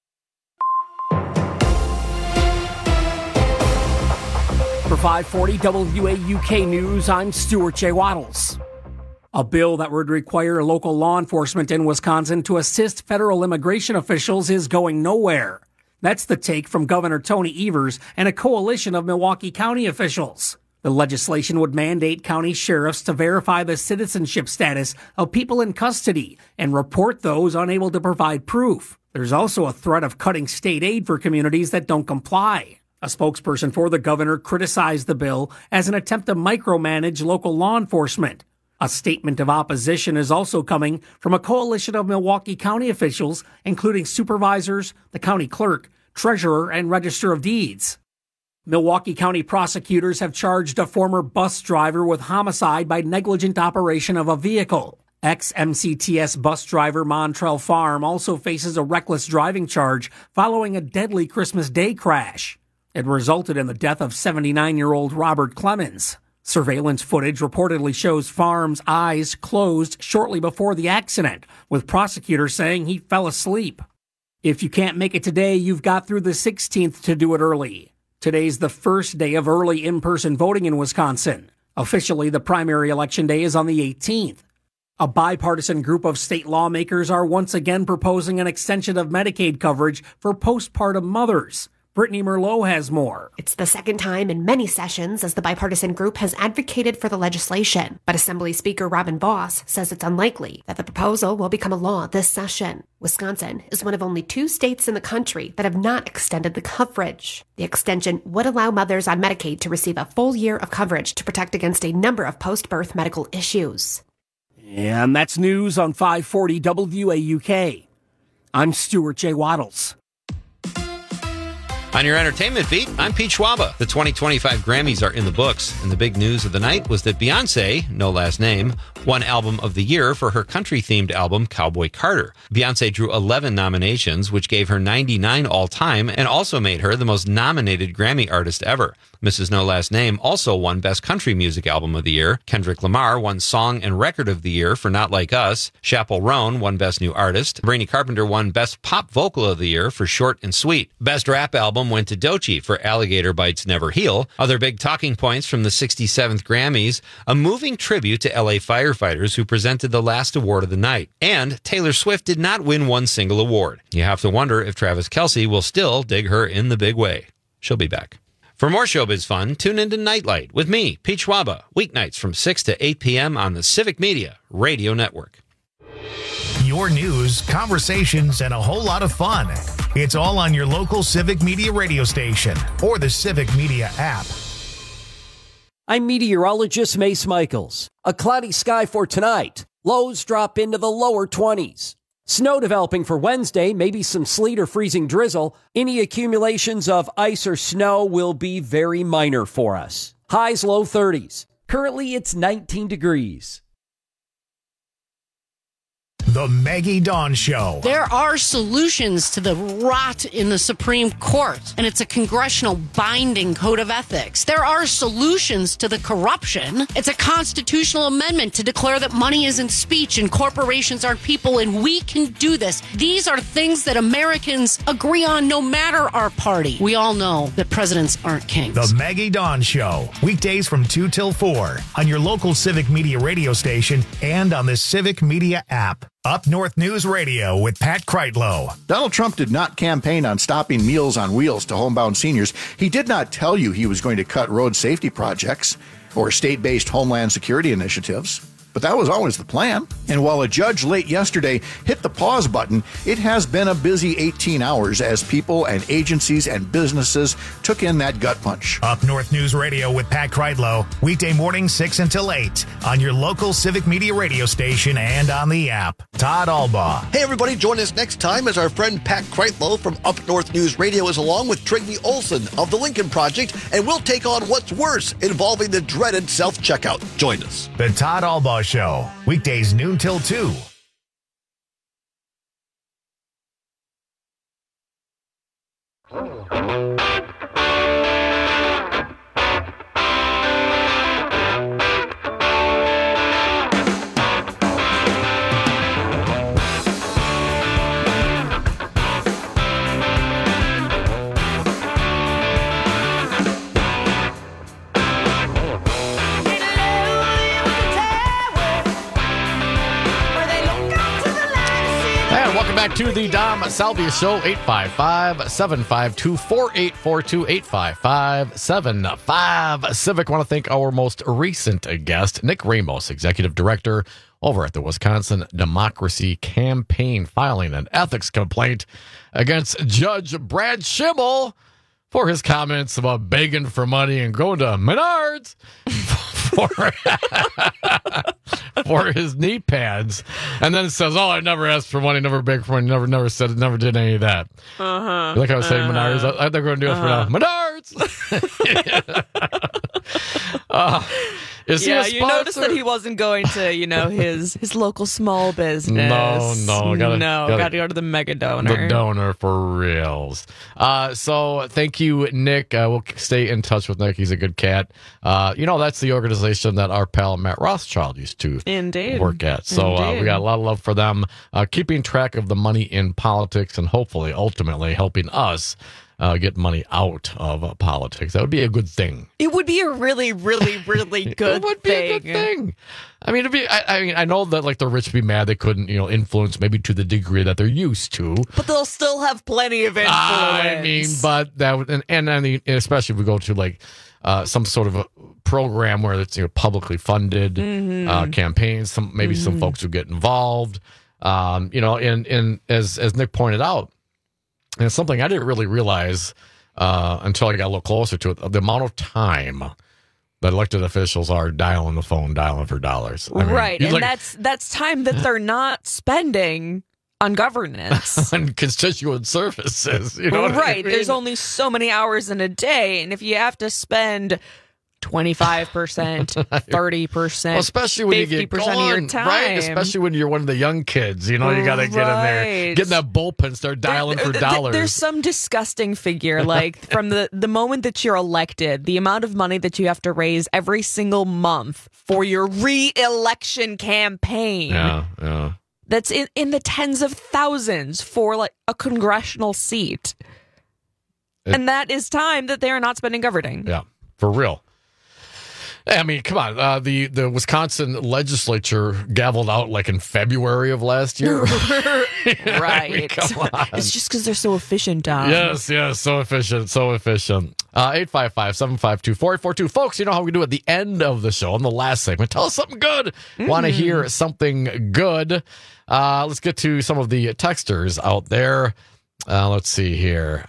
For five forty W A U K News, I'm Stuart J. Waddles. A bill that would require local law enforcement in Wisconsin to assist federal immigration officials is going nowhere. That's the take from Governor Tony Evers and a coalition of Milwaukee County officials. The legislation would mandate county sheriffs to verify the citizenship status of people in custody and report those unable to provide proof. There's also a threat of cutting state aid for communities that don't comply. A spokesperson for the governor criticized the bill as an attempt to micromanage local law enforcement. A statement of opposition is also coming from a coalition of Milwaukee County officials, including supervisors, the county clerk, treasurer, and register of deeds. Milwaukee County prosecutors have charged a former bus driver with homicide by negligent operation of a vehicle. Ex-M C T S bus driver Montrell Farm also faces a reckless driving charge following a deadly Christmas Day crash. It resulted in the death of seventy-nine-year-old Robert Clemens. Surveillance footage reportedly shows Farm's eyes closed shortly before the accident, with prosecutors saying he fell asleep. If you can't make it today, you've got through the sixteenth to do it early. Today's the first day of early in-person voting in Wisconsin. Officially, the primary election day is on the eighteenth. A bipartisan group of state lawmakers are once again proposing an extension of Medicaid coverage for postpartum mothers. Brittany Merlot has more. It's the second time in many sessions as the bipartisan group has advocated for the legislation, but Assembly Speaker Robin Vos says it's unlikely that the proposal will become a law this session. Wisconsin is one of only two states in the country that have not extended the coverage. The extension would allow mothers on Medicaid to receive a full year of coverage to protect against a number of post-birth medical issues. And that's news on five forty W A U K. I'm Stuart J. Waddles. On your entertainment beat, I'm Pete Schwaba. The twenty twenty-five Grammys are in the books, and the big news of the night was that Beyonce, no last name, won Album of the Year for her country-themed album Cowboy Carter. Beyonce drew eleven nominations, which gave her ninety-nine all-time, and also made her the most nominated Grammy artist ever. Missus No Last Name also won Best Country Music Album of the Year. Kendrick Lamar won Song and Record of the Year for Not Like Us. Chappell Roan won Best New Artist. Brainy Carpenter won Best Pop Vocal of the Year for Short and Sweet. Best Rap Album went to Doechii for Alligator Bites Never Heal. Other big talking points from the sixty-seventh Grammys, a moving tribute to L A firefighters who presented the last award of the night. And Taylor Swift did not win one single award. You have to wonder if Travis Kelce will still dig her in the big way. She'll be back. For more showbiz fun, tune into Nightlight with me, Pete Schwaba, weeknights from six to eight p.m. on the Civic Media Radio Network. Your news, conversations, and a whole lot of fun. It's all on your local Civic Media radio station or the Civic Media app. I'm meteorologist Mace Michaels. A cloudy sky for tonight. Lows drop into the lower twenties. Snow developing for Wednesday, maybe some sleet or freezing drizzle. Any accumulations of ice or snow will be very minor for us. Highs low thirties. Currently it's nineteen degrees. The Maggie Dawn Show. There are solutions to the rot in the Supreme Court, and it's a congressional binding code of ethics. There are solutions to the corruption. It's a constitutional amendment to declare that money isn't speech and corporations aren't people, and we can do this. These are things that Americans agree on no matter our party. We all know that presidents aren't kings. The Maggie Dawn Show. Weekdays from two till four on your local Civic Media radio station and on the Civic Media app. Up North News Radio with Pat Kreitlow. Donald Trump did not campaign on stopping Meals on Wheels to homebound seniors. He did not tell you he was going to cut road safety projects or state-based homeland security initiatives. But that was always the plan. And while a judge late yesterday hit the pause button, it has been a busy eighteen hours as people and agencies and businesses took in that gut punch. Up North News Radio with Pat Kreitlow. Weekday morning six until eight on your local Civic Media radio station and on the app. Todd Albaugh. Hey, everybody, join us next time as our friend Pat Kreitlow from Up North News Radio is along with Trygve Olsen of the Lincoln Project, and we'll take on what's worse involving the dreaded self-checkout. Join us. The Todd Albaugh Show, weekdays noon till two. to the Dom Salvia Show, eight five five, seven five two, four eight four two, eight five five, seven five Civic. I want to thank our most recent guest, Nick Ramos, Executive Director over at the Wisconsin Democracy Campaign, filing an ethics complaint against Judge Brad Schimmel for his comments about begging for money and going to Menards for, for his knee pads. And then it says, oh, I never asked for money, never begged for money, never, never said, never did any of that. Uh-huh. Like I was saying, uh-huh. Menards. I, I think we're going to do it uh-huh. for now. Menards! uh, Is yeah, he a you noticed that he wasn't going to, you know, his his local small business. No, no, gotta, no, gotta, gotta go to the mega donor. The donor for reals. Uh, so thank you, Nick. Uh, we'll stay in touch with Nick. He's a good cat. Uh, you know, that's the organization that our pal Matt Rothschild used to Indeed. work at. So uh, we got a lot of love for them, uh, keeping track of the money in politics and hopefully, ultimately, helping us Uh, get money out of uh, politics. That would be a good thing. It would be a really, really, really good it would thing. be a good thing. I mean, it'd be, I, I mean, I know that like the rich be mad they couldn't, you know, influence maybe to the degree that they're used to. But they'll still have plenty of influence. I mean, but that would, and, and I mean, especially if we go to like uh, some sort of a program where it's, you know, publicly funded mm-hmm. uh, campaigns. Some maybe mm-hmm. some folks who get involved. Um, you know, and and as as Nick pointed out. And it's something I didn't really realize uh, until I got a little closer to it. The amount of time that elected officials are dialing the phone, dialing for dollars. I mean, right. And like, that's that's time that they're not spending on governance. on constituent services. You know what right. I mean? There's only so many hours in a day. And if you have to spend twenty-five percent, thirty percent, well, especially when you get going, of your time. Right? Especially when you're one of the young kids, you know, you got to get in there, get in that bullpen, start dialing there, for there, dollars. There's some disgusting figure, like from the, the moment that you're elected, the amount of money that you have to raise every single month for your re-election campaign. Yeah, yeah. That's in, in the tens of thousands for like a congressional seat. It, and that is time that they are not spending governing. Yeah, for real. I mean, come on. Uh, the, the Wisconsin legislature gavelled out like in February of last year. Right. I mean, come on. It's just because they're so efficient, Dom. Yes, yes. So efficient. So efficient. Uh, eight five five, seven five two, four eight four two. Folks, you know how we do at the end of the show, in the last segment. Tell us something good. Mm. Want to hear something good. Uh, let's get to some of the texters out there. Uh, let's see here.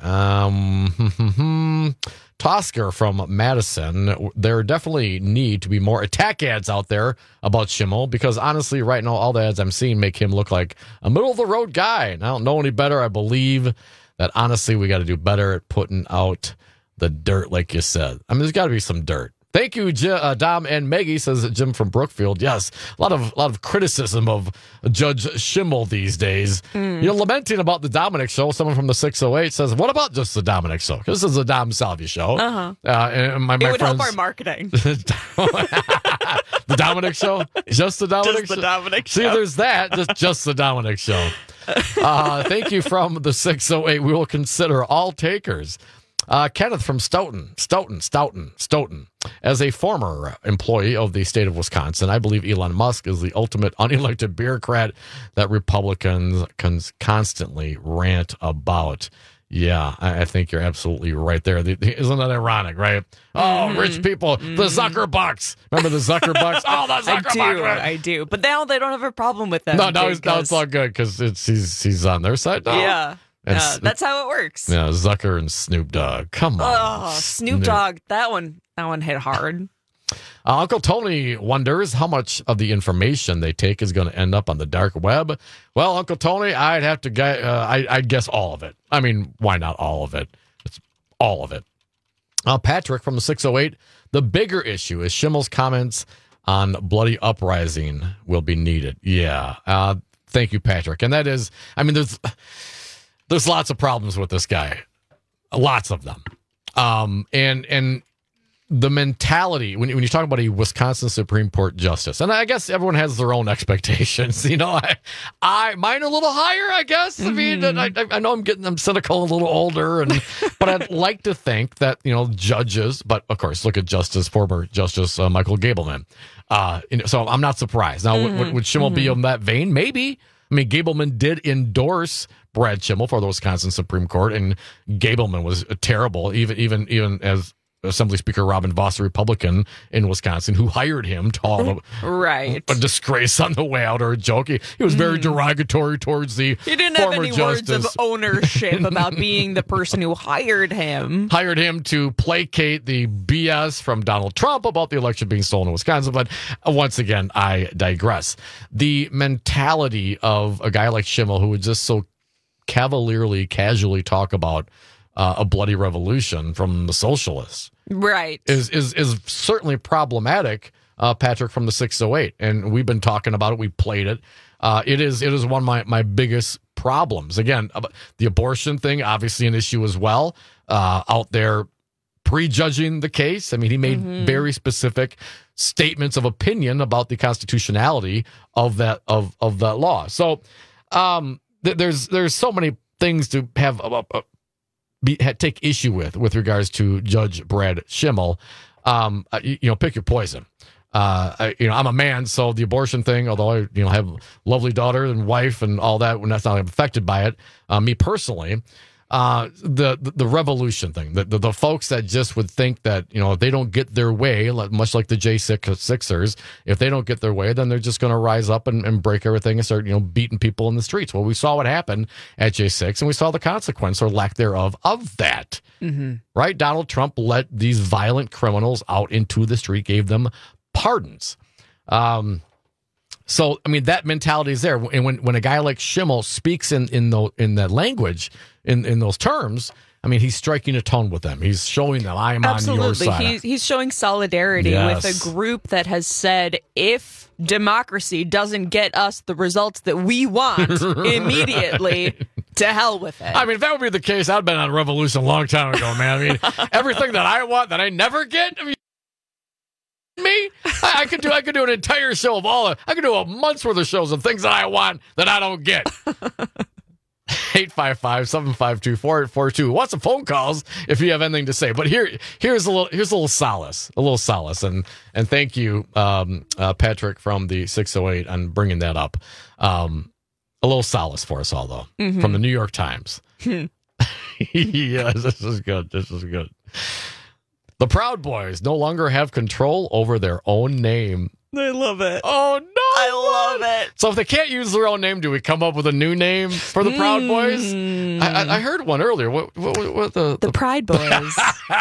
Um... Tosker from Madison, there definitely need to be more attack ads out there about Schimmel because honestly, right now, all the ads I'm seeing make him look like a middle-of-the-road guy. And I don't know any better. I believe that honestly, we got to do better at putting out the dirt, like you said. I mean, there's got to be some dirt. Thank you, J- uh, Dom and Maggie, says Jim from Brookfield. Yes, a lot of a lot of criticism of Judge Schimmel these days. Mm. You're lamenting about the Dominic Show. Someone from the six oh eight says, what about just the Dominic Show? This is the Dom Salvia Show. Uh-huh. Uh, and my, it my would friends, help our marketing. The Dominic Show? Just the Dominic just Show? the Dominic Show. See, there's that. Just, just the Dominic Show. Uh, thank you from the six oh eight. We will consider all takers. Uh, Kenneth from Stoughton, Stoughton, Stoughton, Stoughton. As a former employee of the state of Wisconsin, I believe Elon Musk is the ultimate unelected bureaucrat that Republicans can constantly rant about. Yeah, I, I think you're absolutely right there. The, the, isn't that ironic, right? Oh, mm-hmm. rich people, mm-hmm. the Zuckerbucks. Remember the Zuckerbucks? Oh, the Zuckerbucks. I do, I do. But now they don't have a problem with them. No, now, it's, now it's all good because it's he's he's on their side now. Yeah. Uh, that's how it works. Yeah, Zucker and Snoop Dogg. Come on. Oh, Snoop Dogg. That one, that one hit hard. Uh, Uncle Tony wonders how much of the information they take is going to end up on the dark web. Well, Uncle Tony, I'd have to guess, uh, I, I'd guess all of it. I mean, why not all of it? It's all of it. Uh, Patrick from the six oh eight, the bigger issue is Schimmel's comments on bloody uprising will be needed. Yeah. Uh, thank you, Patrick. And that is, I mean, there's... There's lots of problems with this guy, lots of them, um, and and the mentality when when you talk about a Wisconsin Supreme Court justice, and I guess everyone has their own expectations. You know, I, I mine are a little higher, I guess. Mm-hmm. I mean, I, I know I'm getting I'm cynical, a little older, and but I'd like to think that you know judges, but of course, look at Justice former Justice uh, Michael Gableman. Uh, you know, so I'm not surprised. Now, mm-hmm. would, would Schimmel mm-hmm. be in that vein? Maybe. mean, Gableman did endorse Brad Schimmel for the Wisconsin Supreme Court, and Gableman was terrible, even even even as Assembly Speaker Robin Vos, a Republican in Wisconsin, who hired him to haul a, right. a disgrace on the way out or a joke. He, he was very mm. derogatory towards the He didn't former have any justice. words of ownership about being the person who hired him. Hired him to placate the B S from Donald Trump about the election being stolen in Wisconsin. But once again, I digress. The mentality of a guy like Schimmel, who would just so cavalierly, casually talk about uh, a bloody revolution from the socialists, right, is is is certainly problematic, uh, Patrick, from the six oh eight. And we've been talking about it. We played it. Uh, it is it is one of my, my biggest problems. Again, the abortion thing, obviously an issue as well, uh, out there prejudging the case. I mean, he made mm-hmm. very specific statements of opinion about the constitutionality of that of, of that law. So um, th- there's there's so many things to have uh, uh, be, ha, take issue with with regards to Judge Brad Schimmel. Um, uh, you, you know, pick your poison. Uh, I, you know, I'm a man, so the abortion thing, although I, you know, have a lovely daughter and wife and all that, when that's not affected by it. Uh, me personally, uh, the, the the revolution thing, the, the the folks that just would think that, you know, if they don't get their way, much like the J Sixers, if they don't get their way, then they're just going to rise up and, and break everything and start, you know, beating people in the streets. Well, we saw what happened at J six, and we saw the consequence or lack thereof of that. Mm-hmm. Right? Donald Trump let these violent criminals out into the street, gave them pardons. Um, so, I mean, that mentality is there. And when, when a guy like Schimmel speaks in in, the, in that language, in, in those terms, I mean, he's striking a tone with them. He's showing them, I am Absolutely. on your side. He's, he's showing solidarity yes. with a group that has said, if democracy doesn't get us the results that we want immediately, to hell with it. I mean, if that would be the case, I'd been on a revolution a long time ago, man. I mean, everything that I want that I never get, I mean, me, I, I could do. I could do an entire show of all. Of, I could do a month's worth of shows of things that I want that I don't get. eight five five, seven five two, four eight four two. Want some phone calls if you have anything to say. But here, here's a little. Here's a little solace. A little solace, and and thank you, um, uh, Patrick from the six oh eight, on bringing that up. Um, a little solace for us all, though, mm-hmm. from the New York Times. Yes, this is good. This is good. The Proud Boys no longer have control over their own name. I love it. Oh, no. I love it. So if they can't use their own name, do we come up with a new name for the mm. Proud Boys? I, I heard one earlier. What, what, what, what the, the... The Pride Boys.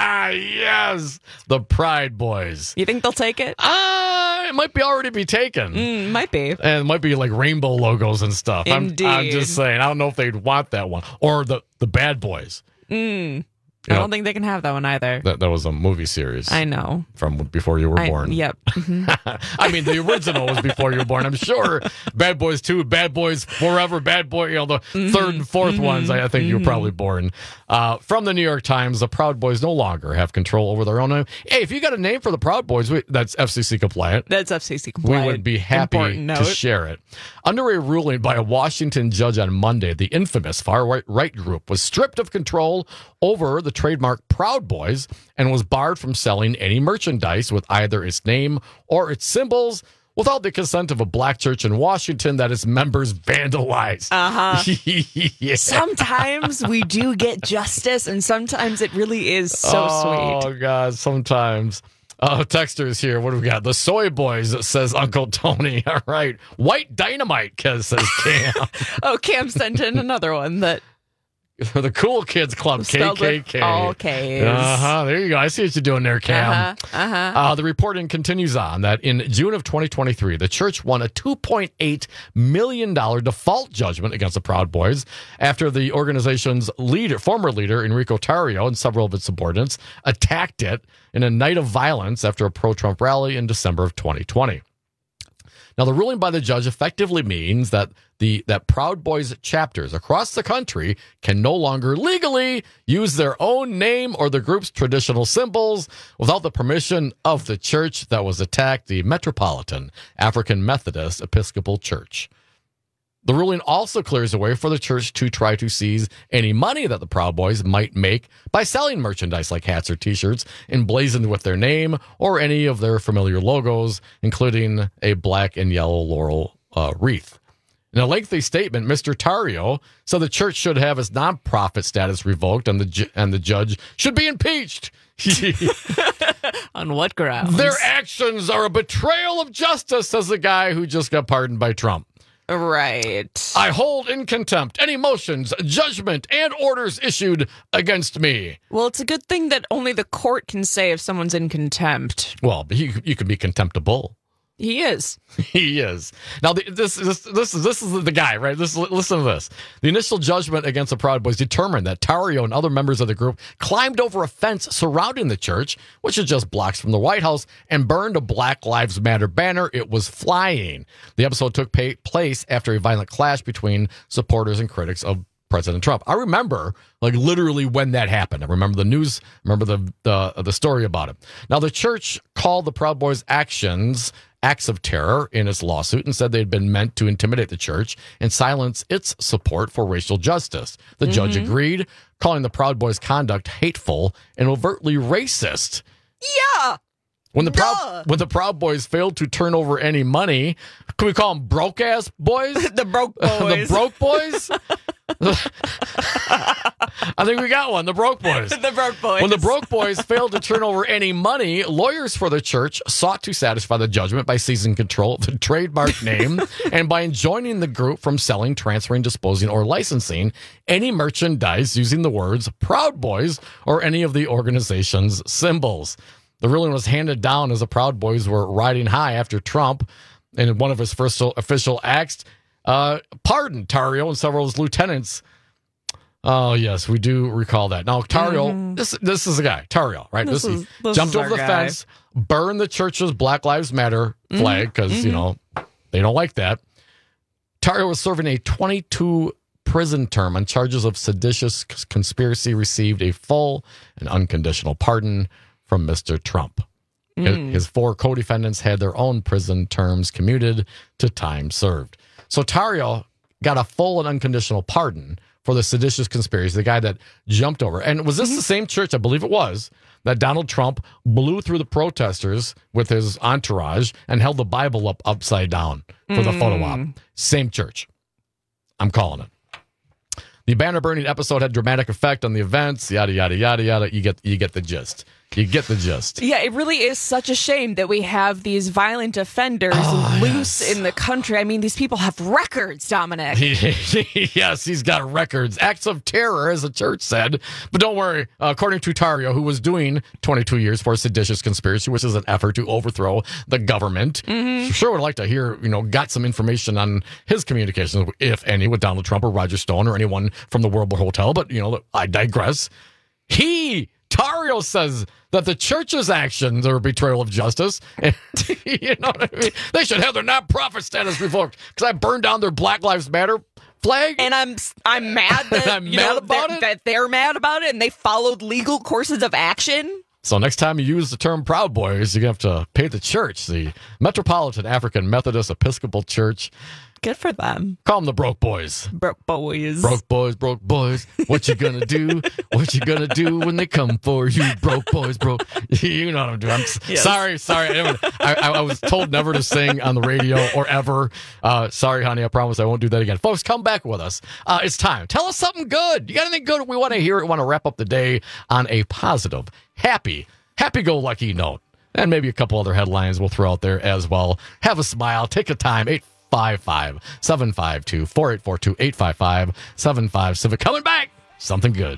Yes. The Pride Boys. You think they'll take it? Uh, it might be already be taken. Mm, might be. And it might be like rainbow logos and stuff. Indeed. I'm, I'm just saying. I don't know if they'd want that one. Or the, the Bad Boys. Mm. You I know, don't think they can have that one either. That, that was a movie series. I know. From before you were I, born. Yep. Mm-hmm. I mean, the original was before you were born. I'm sure Bad Boys two, Bad Boys Forever, Bad Boy, you know, the mm-hmm. third and fourth mm-hmm. ones, I, I think mm-hmm. you were probably born. Uh, from the New York Times, the Proud Boys no longer have control over their own name. Hey, if you got a name for the Proud Boys, we, that's F C C compliant. That's F C C compliant. We would be happy to share it. Under a ruling by a Washington judge on Monday, the infamous far-right right group was stripped of control over the trademark Proud Boys and was barred from selling any merchandise with either its name or its symbols without the consent of a black church in Washington that its members vandalized. Uh-huh. Yeah. Sometimes we do get justice, and sometimes it really is so oh, sweet. Oh, God, sometimes. Oh, texters here. What do we got? The Soy Boys, says Uncle Tony. All right. White Dynamite, says Cam. Oh, Cam sent in another one that... The Cool Kids Club, K K K. All K's. Uh-huh. There you go. I see what you're doing there, Cam. Uh-huh. Uh-huh. Uh, the reporting continues on that in June of twenty twenty-three, the church won a two point eight million dollars default judgment against the Proud Boys after the organization's leader, former leader, Enrico Tarrio, and several of its subordinates attacked it in a night of violence after a pro-Trump rally in December of twenty twenty. Now, the ruling by the judge effectively means that the that Proud Boys chapters across the country can no longer legally use their own name or the group's traditional symbols without the permission of the church that was attacked, the Metropolitan African Methodist Episcopal Church. The ruling also clears the way for the church to try to seize any money that the Proud Boys might make by selling merchandise like hats or T-shirts emblazoned with their name or any of their familiar logos, including a black and yellow laurel uh, wreath. In a lengthy statement, Mister Tarrio said the church should have its nonprofit status revoked and the ju- and the judge should be impeached. On what grounds? Their actions are a betrayal of justice, says the guy who just got pardoned by Trump. Right. I hold in contempt any motions, judgment, and orders issued against me. Well, it's a good thing that only the court can say if someone's in contempt. Well, you, you can be contemptible. He is. He is. Now, the, this, this, this, is, this is the guy, right? This, listen to this. The initial judgment against the Proud Boys determined that Tarrio and other members of the group climbed over a fence surrounding the church, which is just blocks from the White House, and burned a Black Lives Matter banner. It was flying. The episode took pay, place after a violent clash between supporters and critics of President Trump. I remember, like, literally when that happened. I remember the news, remember the, the, the story about it. Now, the church called the Proud Boys' actions acts of terror in its lawsuit and said they had been meant to intimidate the church and silence its support for racial justice. The mm-hmm. judge agreed, calling the Proud Boys' conduct hateful and overtly racist. Yeah. When the Duh. Proud when the Proud Boys failed to turn over any money, can we call them broke ass boys? The broke boys. The broke boys? I think we got one. The broke boys. The broke boys. When the broke boys failed to turn over any money, lawyers for the church sought to satisfy the judgment by seizing control of the trademark name and by enjoining the group from selling, transferring, disposing, or licensing any merchandise using the words Proud Boys or any of the organization's symbols. The ruling was handed down as the Proud Boys were riding high after Trump, in one of his first official acts, uh, pardoned Tarrio and several of his lieutenants. Oh, yes, we do recall that. Now, Tarrio, mm-hmm. this this is a guy, Tarrio, right? This, this is, this jumped is over the guy. fence, burned the church's Black Lives Matter flag, because, mm-hmm. you know, they don't like that. Tarrio was serving a twenty-two prison term on charges of seditious conspiracy, received a full and unconditional pardon from Mister Trump. Mm. His four co-defendants had their own prison terms commuted to time served. So Tarrio got a full and unconditional pardon for the seditious conspiracy, the guy that jumped over. And was this mm-hmm. the same church, I believe it was, that Donald Trump blew through the protesters with his entourage and held the Bible up upside down for mm. the photo op? Same church. I'm calling it. The banner burning episode had dramatic effect on the events, yada, yada, yada, yada. You get, you get the gist. You get the gist. Yeah, it really is such a shame that we have these violent offenders oh, loose yes. in the country. I mean, these people have records, Dominic. Yes, he's got records. Acts of terror, as the church said. But don't worry, uh, according to Tarrio, who was doing twenty-two years for seditious conspiracy, which is an effort to overthrow the government. Mm-hmm. Sure would like to hear, you know, got some information on his communications, if any, with Donald Trump or Roger Stone or anyone from the World Hotel. But, you know, I digress. He... Tarrio says that the church's actions are a betrayal of justice. And, you know what I mean? They should have their nonprofit status revoked because I burned down their Black Lives Matter flag. And I'm I'm mad that, I'm you mad know, about they're, it. that they're mad about it and they followed legal courses of action. So next time you use the term Proud Boys, you're going to have to pay the church, the Metropolitan African Methodist Episcopal Church. Good for them. Call them the broke boys. Broke boys. Broke boys, broke boys. What you gonna do? What you gonna do when they come for you? Broke boys, broke. You know what I'm doing. I'm yes. sorry, sorry. I, I, I was told never to sing on the radio or ever. Uh, sorry, honey. I promise I won't do that again. Folks, come back with us. Uh, it's time. Tell us something good. You got anything good? We want to hear it. We want to wrap up the day on a positive, happy, happy-go-lucky note. And maybe a couple other headlines we'll throw out there as well. Have a smile. Take a time. Eight five five, seven five two, four eight four two, eight five five, seven five Civic. Coming back. Something good.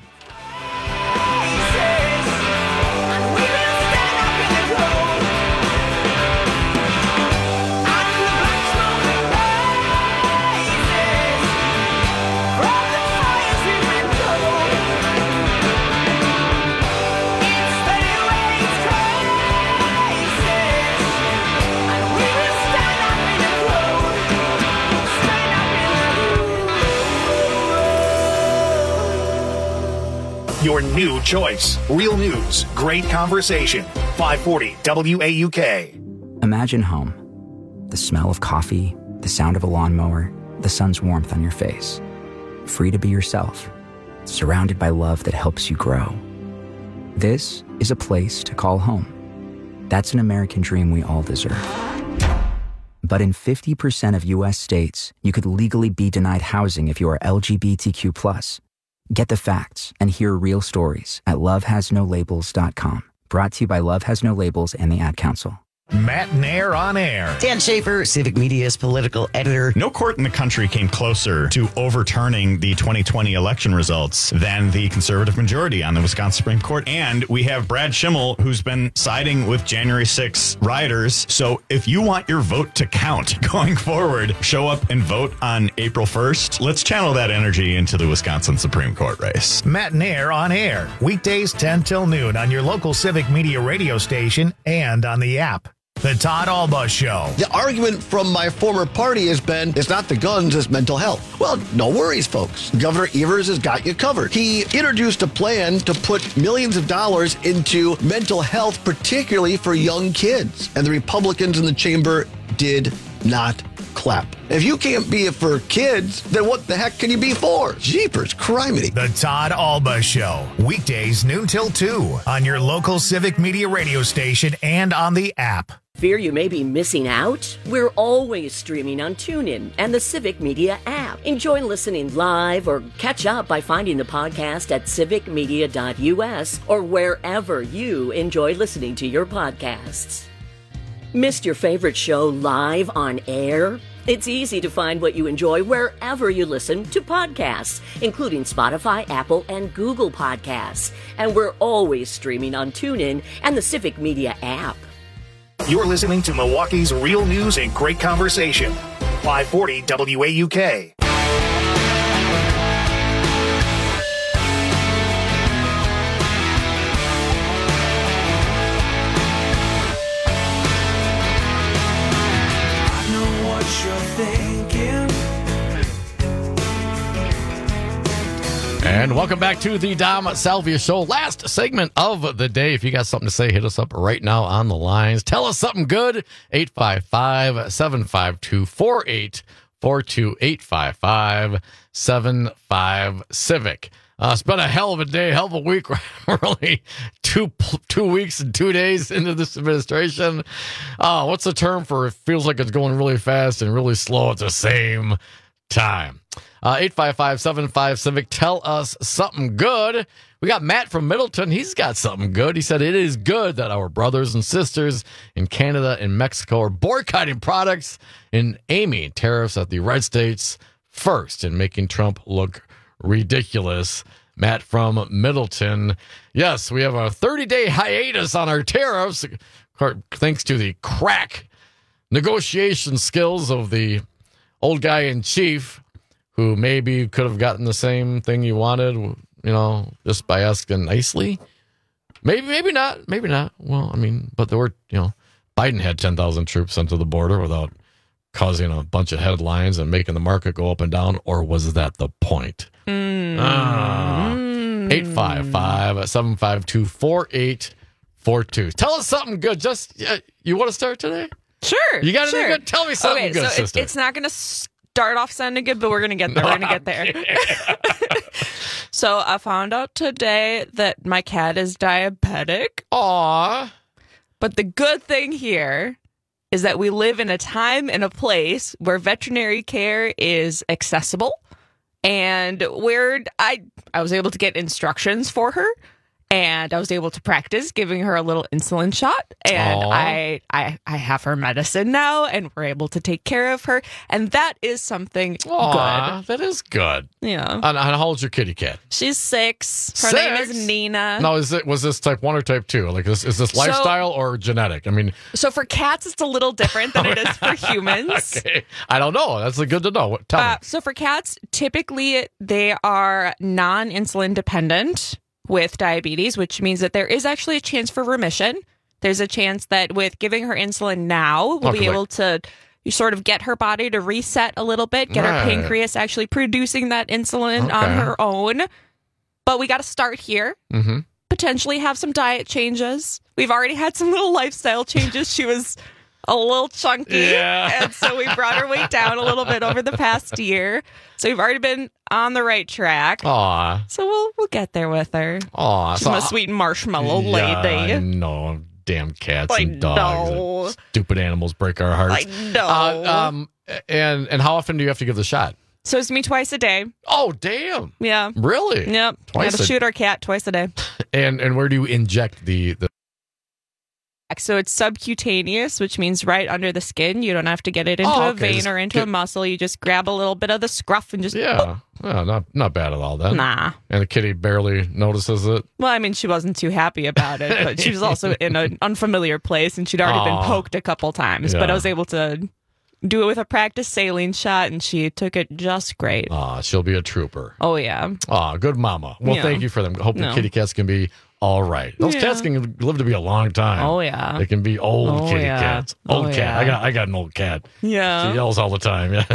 Your new choice. Real news. Great conversation. five forty W A U K. Imagine home. The smell of coffee, the sound of a lawnmower, the sun's warmth on your face. Free to be yourself. Surrounded by love that helps you grow. This is a place to call home. That's an American dream we all deserve. But in fifty percent of U S states, you could legally be denied housing if you are L G B T Q plus. Get the facts and hear real stories at love has no labels dot com. Brought to you by Love Has No Labels and the Ad Council. Matt Nair on air. Dan Schaefer, Civic Media's political editor. No court in the country came closer to overturning the twenty twenty election results than the conservative majority on the Wisconsin Supreme Court. And we have Brad Schimmel, who's been siding with January sixth rioters. So if you want your vote to count going forward, show up and vote on April first. Let's channel that energy into the Wisconsin Supreme Court race. Matt Nair on air. Weekdays ten till noon on your local Civic Media radio station and on the app. The Todd Alba Show. The argument from my former party has been, it's not the guns, it's mental health. Well, no worries, folks. Governor Evers has got you covered. He introduced a plan to put millions of dollars into mental health, particularly for young kids. And the Republicans in the chamber did not clap. If you can't be it for kids, then what the heck can you be for? Jeepers, criminy. The Todd Alba Show. Weekdays noon till two on your local Civic Media radio station and on the app. Fear you may be missing out? We're always streaming on TuneIn and the Civic Media app. Enjoy listening live or catch up by finding the podcast at civic media dot u s or wherever you enjoy listening to your podcasts. Missed your favorite show live on air? It's easy to find what you enjoy wherever you listen to podcasts, including Spotify, Apple, and Google Podcasts. And we're always streaming on TuneIn and the Civic Media app. You're listening to Milwaukee's real news and great conversation. five forty W A U K. I know what you're thinking. And welcome back to the Dom Salvia Show. Last segment of the day. If you got something to say, hit us up right now on the lines. Tell us something good. eight five five, seven five two, four eight four two, eight five five, seven five Civic. Uh, it's been a hell of a day, hell of a week. We're only two two weeks and two days into this administration. Uh, what's the term for it feels like it's going really fast and really slow at the same time? Uh, eight five five, seven five Civic. Tell us something good. We got Matt from Middleton. He's got something good. He said it is good that our brothers and sisters in Canada and Mexico are boycotting products and aiming tariffs at the red states first and making Trump look ridiculous. Matt from Middleton. Yes, we have a thirty-day hiatus on our tariffs, thanks to the crack negotiation skills of the old guy in chief, who maybe could have gotten the same thing you wanted, you know, just by asking nicely. Maybe, maybe not. Maybe not. Well, I mean, but there were, you know, Biden had ten thousand troops sent to the border without causing a bunch of headlines and making the market go up and down. Or was that the point? Mm. Ah. eight five five, seven five two, four eight four two. Tell us something good. Just, uh, you want to start today? Sure. You got sure. anything good? Tell me something okay, good, so sister. It, it's not going to start off sounding good, but we're going to get there. We're going to get there. So I found out today that my cat is diabetic. Aww. But the good thing here is that we live in a time and a place where veterinary care is accessible, and where I I was able to get instructions for her, and I was able to practice giving her a little insulin shot, and I, I I have her medicine now, and we're able to take care of her, and that is something Aww, good. That is good. Yeah. And, and how old's your kitty cat? She's six. Her Six? name is Nina. Now, is it was this type one or type two? Like, is, is this So- lifestyle or genetic? I mean, So for cats, it's a little different than it is for humans. okay, I don't know. That's good to know. What- Tell Uh, me. so for cats, typically they are non-insulin dependent with diabetes, which means that there is actually a chance for remission. There's a chance that with giving her insulin now, we'll Okay. be able to you sort of get her body to reset a little bit, get Right. her pancreas actually producing that insulin on Okay. her own. But we got to start here. Mm-hmm. Potentially have some diet changes. We've already had some little lifestyle changes. She was a little chunky. Yeah. And so we brought her weight down a little bit over the past year. So we've already been on the right track. Aw. So we'll we'll get there with her. Aw. She's so- my sweet marshmallow Yeah, I lady. know. damn cats I and dogs. know. And stupid animals break our hearts. I know. Uh, um, and and how often do you have to give the shot? So it's me twice a day. Oh, damn. Yeah. Really? Yep. Twice Got to a- shoot our cat twice a day. And and where do you inject the the? So it's subcutaneous, which means right under the skin. You don't have to get it into Oh, a okay. vein Just or into get- a muscle. You just grab a little bit of the scruff and just. Yeah. Well, not not bad at all then. Nah. And the kitty barely notices it. Well, I mean, she wasn't too happy about it, but she was also in an unfamiliar place and she'd already Aw. been poked a couple times. But Yeah. I was able to do it with a practice saline shot and she took it just great. Ah, she'll be a trooper. Oh, yeah. Ah, good mama. Well, Yeah. thank you for them. Hope No. the kitty cats can be all right. Those Yeah. cats can live to be a long time. Oh, yeah. They can be old Oh, kitty yeah. cats. Oh, Old cat. yeah. I got I got an old cat. Yeah. She yells all the time. Yeah.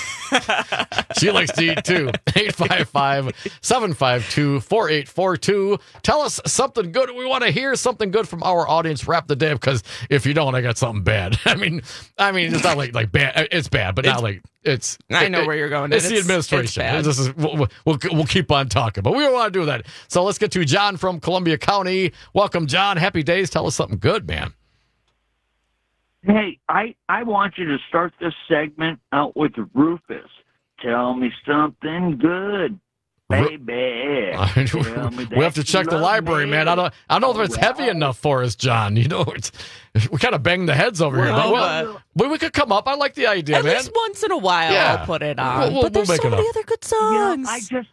She likes to eat too. eight five five, seven five two, four eight four two. Tell us something good. We want to hear something good from our audience. Wrap the day up, because if you don't, I got something bad. I mean, I mean, it's not like like bad. It's bad, but It's- not like it's. I know it- where you're going. It's It's- the it's administration. bad. This is we'll, we'll we'll keep on talking, but we don't want to do that. So let's get to John from Columbia County. Welcome, John. Happy days. Tell us something good, man. Hey, I, I want you to start this segment out with Rufus. Tell me something good, baby. Tell me We have that to you check the love library, me. man. I don't, I don't know if it's heavy enough for us, John. You know, it's, we kind of bang the heads over here. Well, But well, we, we could come up. I like the idea, At man. least once in a while, Yeah. I'll put it on. We'll- we'll- but there's we'll make so it many up. other good You know, songs. I just,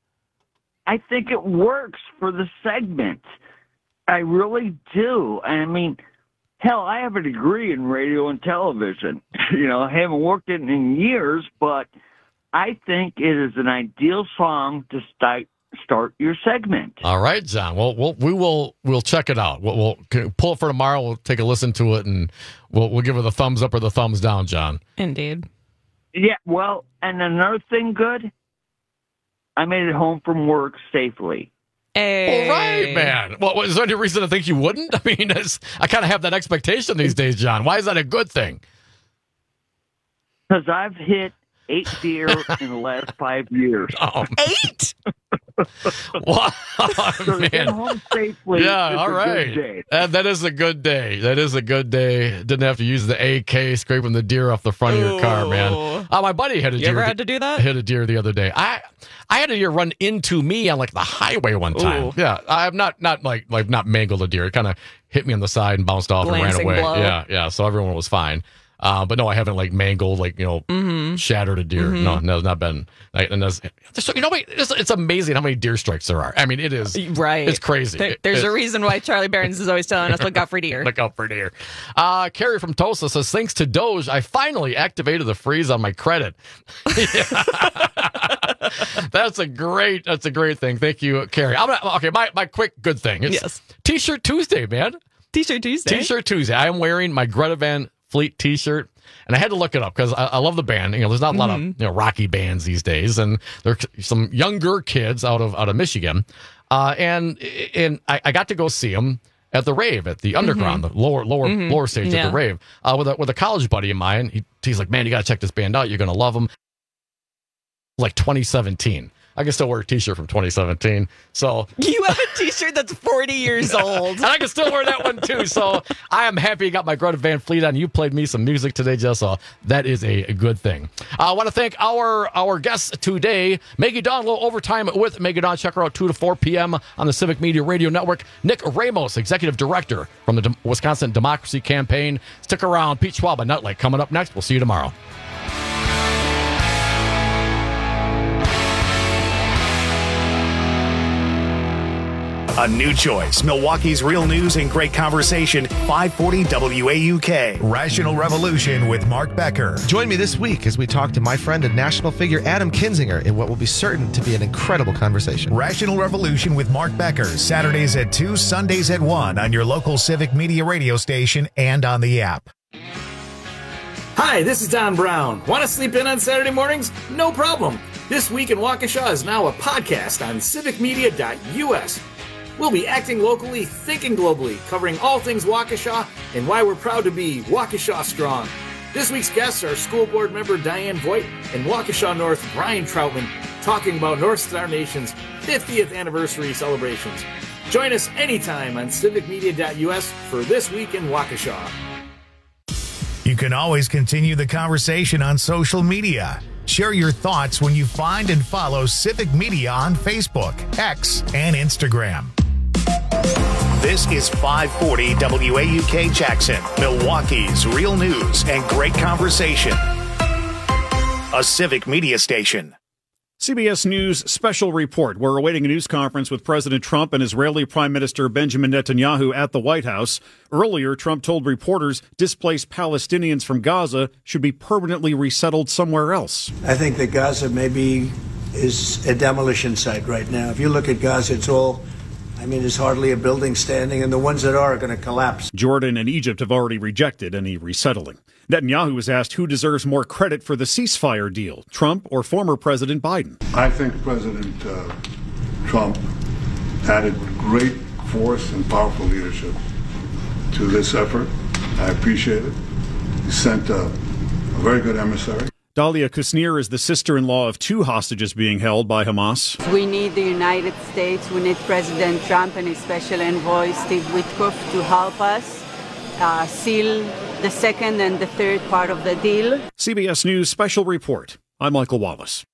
I think it works for the segment. I really do. I mean, hell, I have a degree in radio and television. You know, I haven't worked it in years, but I think it is an ideal song to start start your segment. All right, John. Well, we'll we will we'll check it out. We'll, we'll can pull it for tomorrow. We'll take a listen to it, and we'll we'll give her the thumbs up or the thumbs down, John. Indeed. Yeah, well, and another thing good, I made it home from work safely. Hey. All right, man. Well, is there any reason to think you wouldn't? I mean, it's, I kind of have that expectation these days, John. Why is that a good thing? Because I've hit eight deer in the last five years. Oh, eight? Wow, So to get man. home safely Yeah, is all a right. good day. That, that is a good day. That is a good day. Didn't have to use the A K scraping the deer off the front of your car, man. Ooh. Uh, my buddy had a You deer. ever had to do that? Hit a deer the other day. I I had a deer run into me on like the highway one time. Ooh. Yeah, I've not not like like not mangled a deer. It kind of hit me on the side and bounced off Glancing and ran away. blow. Yeah, yeah. So everyone was fine. Uh, but no, I haven't like mangled, like, you know, Mm-hmm. shattered a deer. Mhm. No, no, it's not been. Like, and there's, so, you know, wait, it's, it's amazing how many deer strikes there are. I mean, it is Right. It's crazy. There- It- there's it's- a reason why Charlie Barons is always telling us look out for deer. Look out for deer. Uh, Carrie from Tulsa says, thanks to Doge, I finally activated the freeze on my credit. That's a great, that's a great thing. Thank you, Carrie. I'm gonna, okay, my, my quick good thing. It's Yes. T-shirt Tuesday, man. T-shirt Tuesday. T-shirt Tuesday. I am wearing my Greta Van Fleet T-shirt, and I had to look it up because I, I love the band. You know, there's not a lot of you know rocky bands these days, and there's some younger kids out of out of Michigan, uh, and and I, I got to go see them at the rave at the underground, the lower lower Mhm. lower stage Yeah. at the rave, uh, with a with a college buddy of mine. He, he's like, man, you got to check this band out. You're gonna love them. Like twenty seventeen. I can still wear a T-shirt from twenty seventeen. So You have a T-shirt that's forty years old. and I can still wear that one too. So I am happy you got my Greta Van Fleet on. You played me some music today, Jess. So that is a, a good thing. I want to thank our our guests today. Maggie Dawn, a little overtime with Maggie Dawn. Check her out two to four p.m. on the Civic Media Radio Network. Nick Ramos, Executive Director from the Dem- Wisconsin Democracy Campaign. Stick around. Pete Schwab and Nutlake coming up next. We'll see you tomorrow. A new choice. Milwaukee's real news and great conversation. five forty W A U K. Rational Revolution with Mark Becker. Join me this week as we talk to my friend and national figure Adam Kinzinger in what will be certain to be an incredible conversation. Rational Revolution with Mark Becker. Saturdays at two, Sundays at one on your local Civic Media radio station and on the app. Hi, this is Don Brown. Want to sleep in on Saturday mornings? No problem. This Week in Waukesha is now a podcast on civic media dot U S. We'll be acting locally, thinking globally, covering all things Waukesha and why we're proud to be Waukesha Strong. This week's guests are school board member Diane Voigt and Waukesha North Brian Troutman, talking about North Star Nation's fiftieth anniversary celebrations. Join us anytime on civic media dot U S for This Week in Waukesha. You can always continue the conversation on social media. Share your thoughts when you find and follow Civic Media on Facebook, X, and Instagram. This is five forty W A U K Jackson, Milwaukee's real news and great conversation. A Civic Media station. C B S News special report. We're awaiting a news conference with President Trump and Israeli Prime Minister Benjamin Netanyahu at the White House. Earlier, Trump told reporters displaced Palestinians from Gaza should be permanently resettled somewhere else. I think that Gaza maybe is a demolition site right now. If you look at Gaza, it's all, I mean, there's hardly a building standing, and the ones that are are going to collapse. Jordan and Egypt have already rejected any resettling. Netanyahu was asked who deserves more credit for the ceasefire deal, Trump or former President Biden. I think President uh, Trump added great force and powerful leadership to this effort. I appreciate it. He sent a, a very good emissary. Dalia Kusnir is the sister-in-law of two hostages being held by Hamas. We need the United States, we need President Trump and his special envoy, Steve Witkoff, to help us uh, seal the second and the third part of the deal. C B S News special report. I'm Michael Wallace.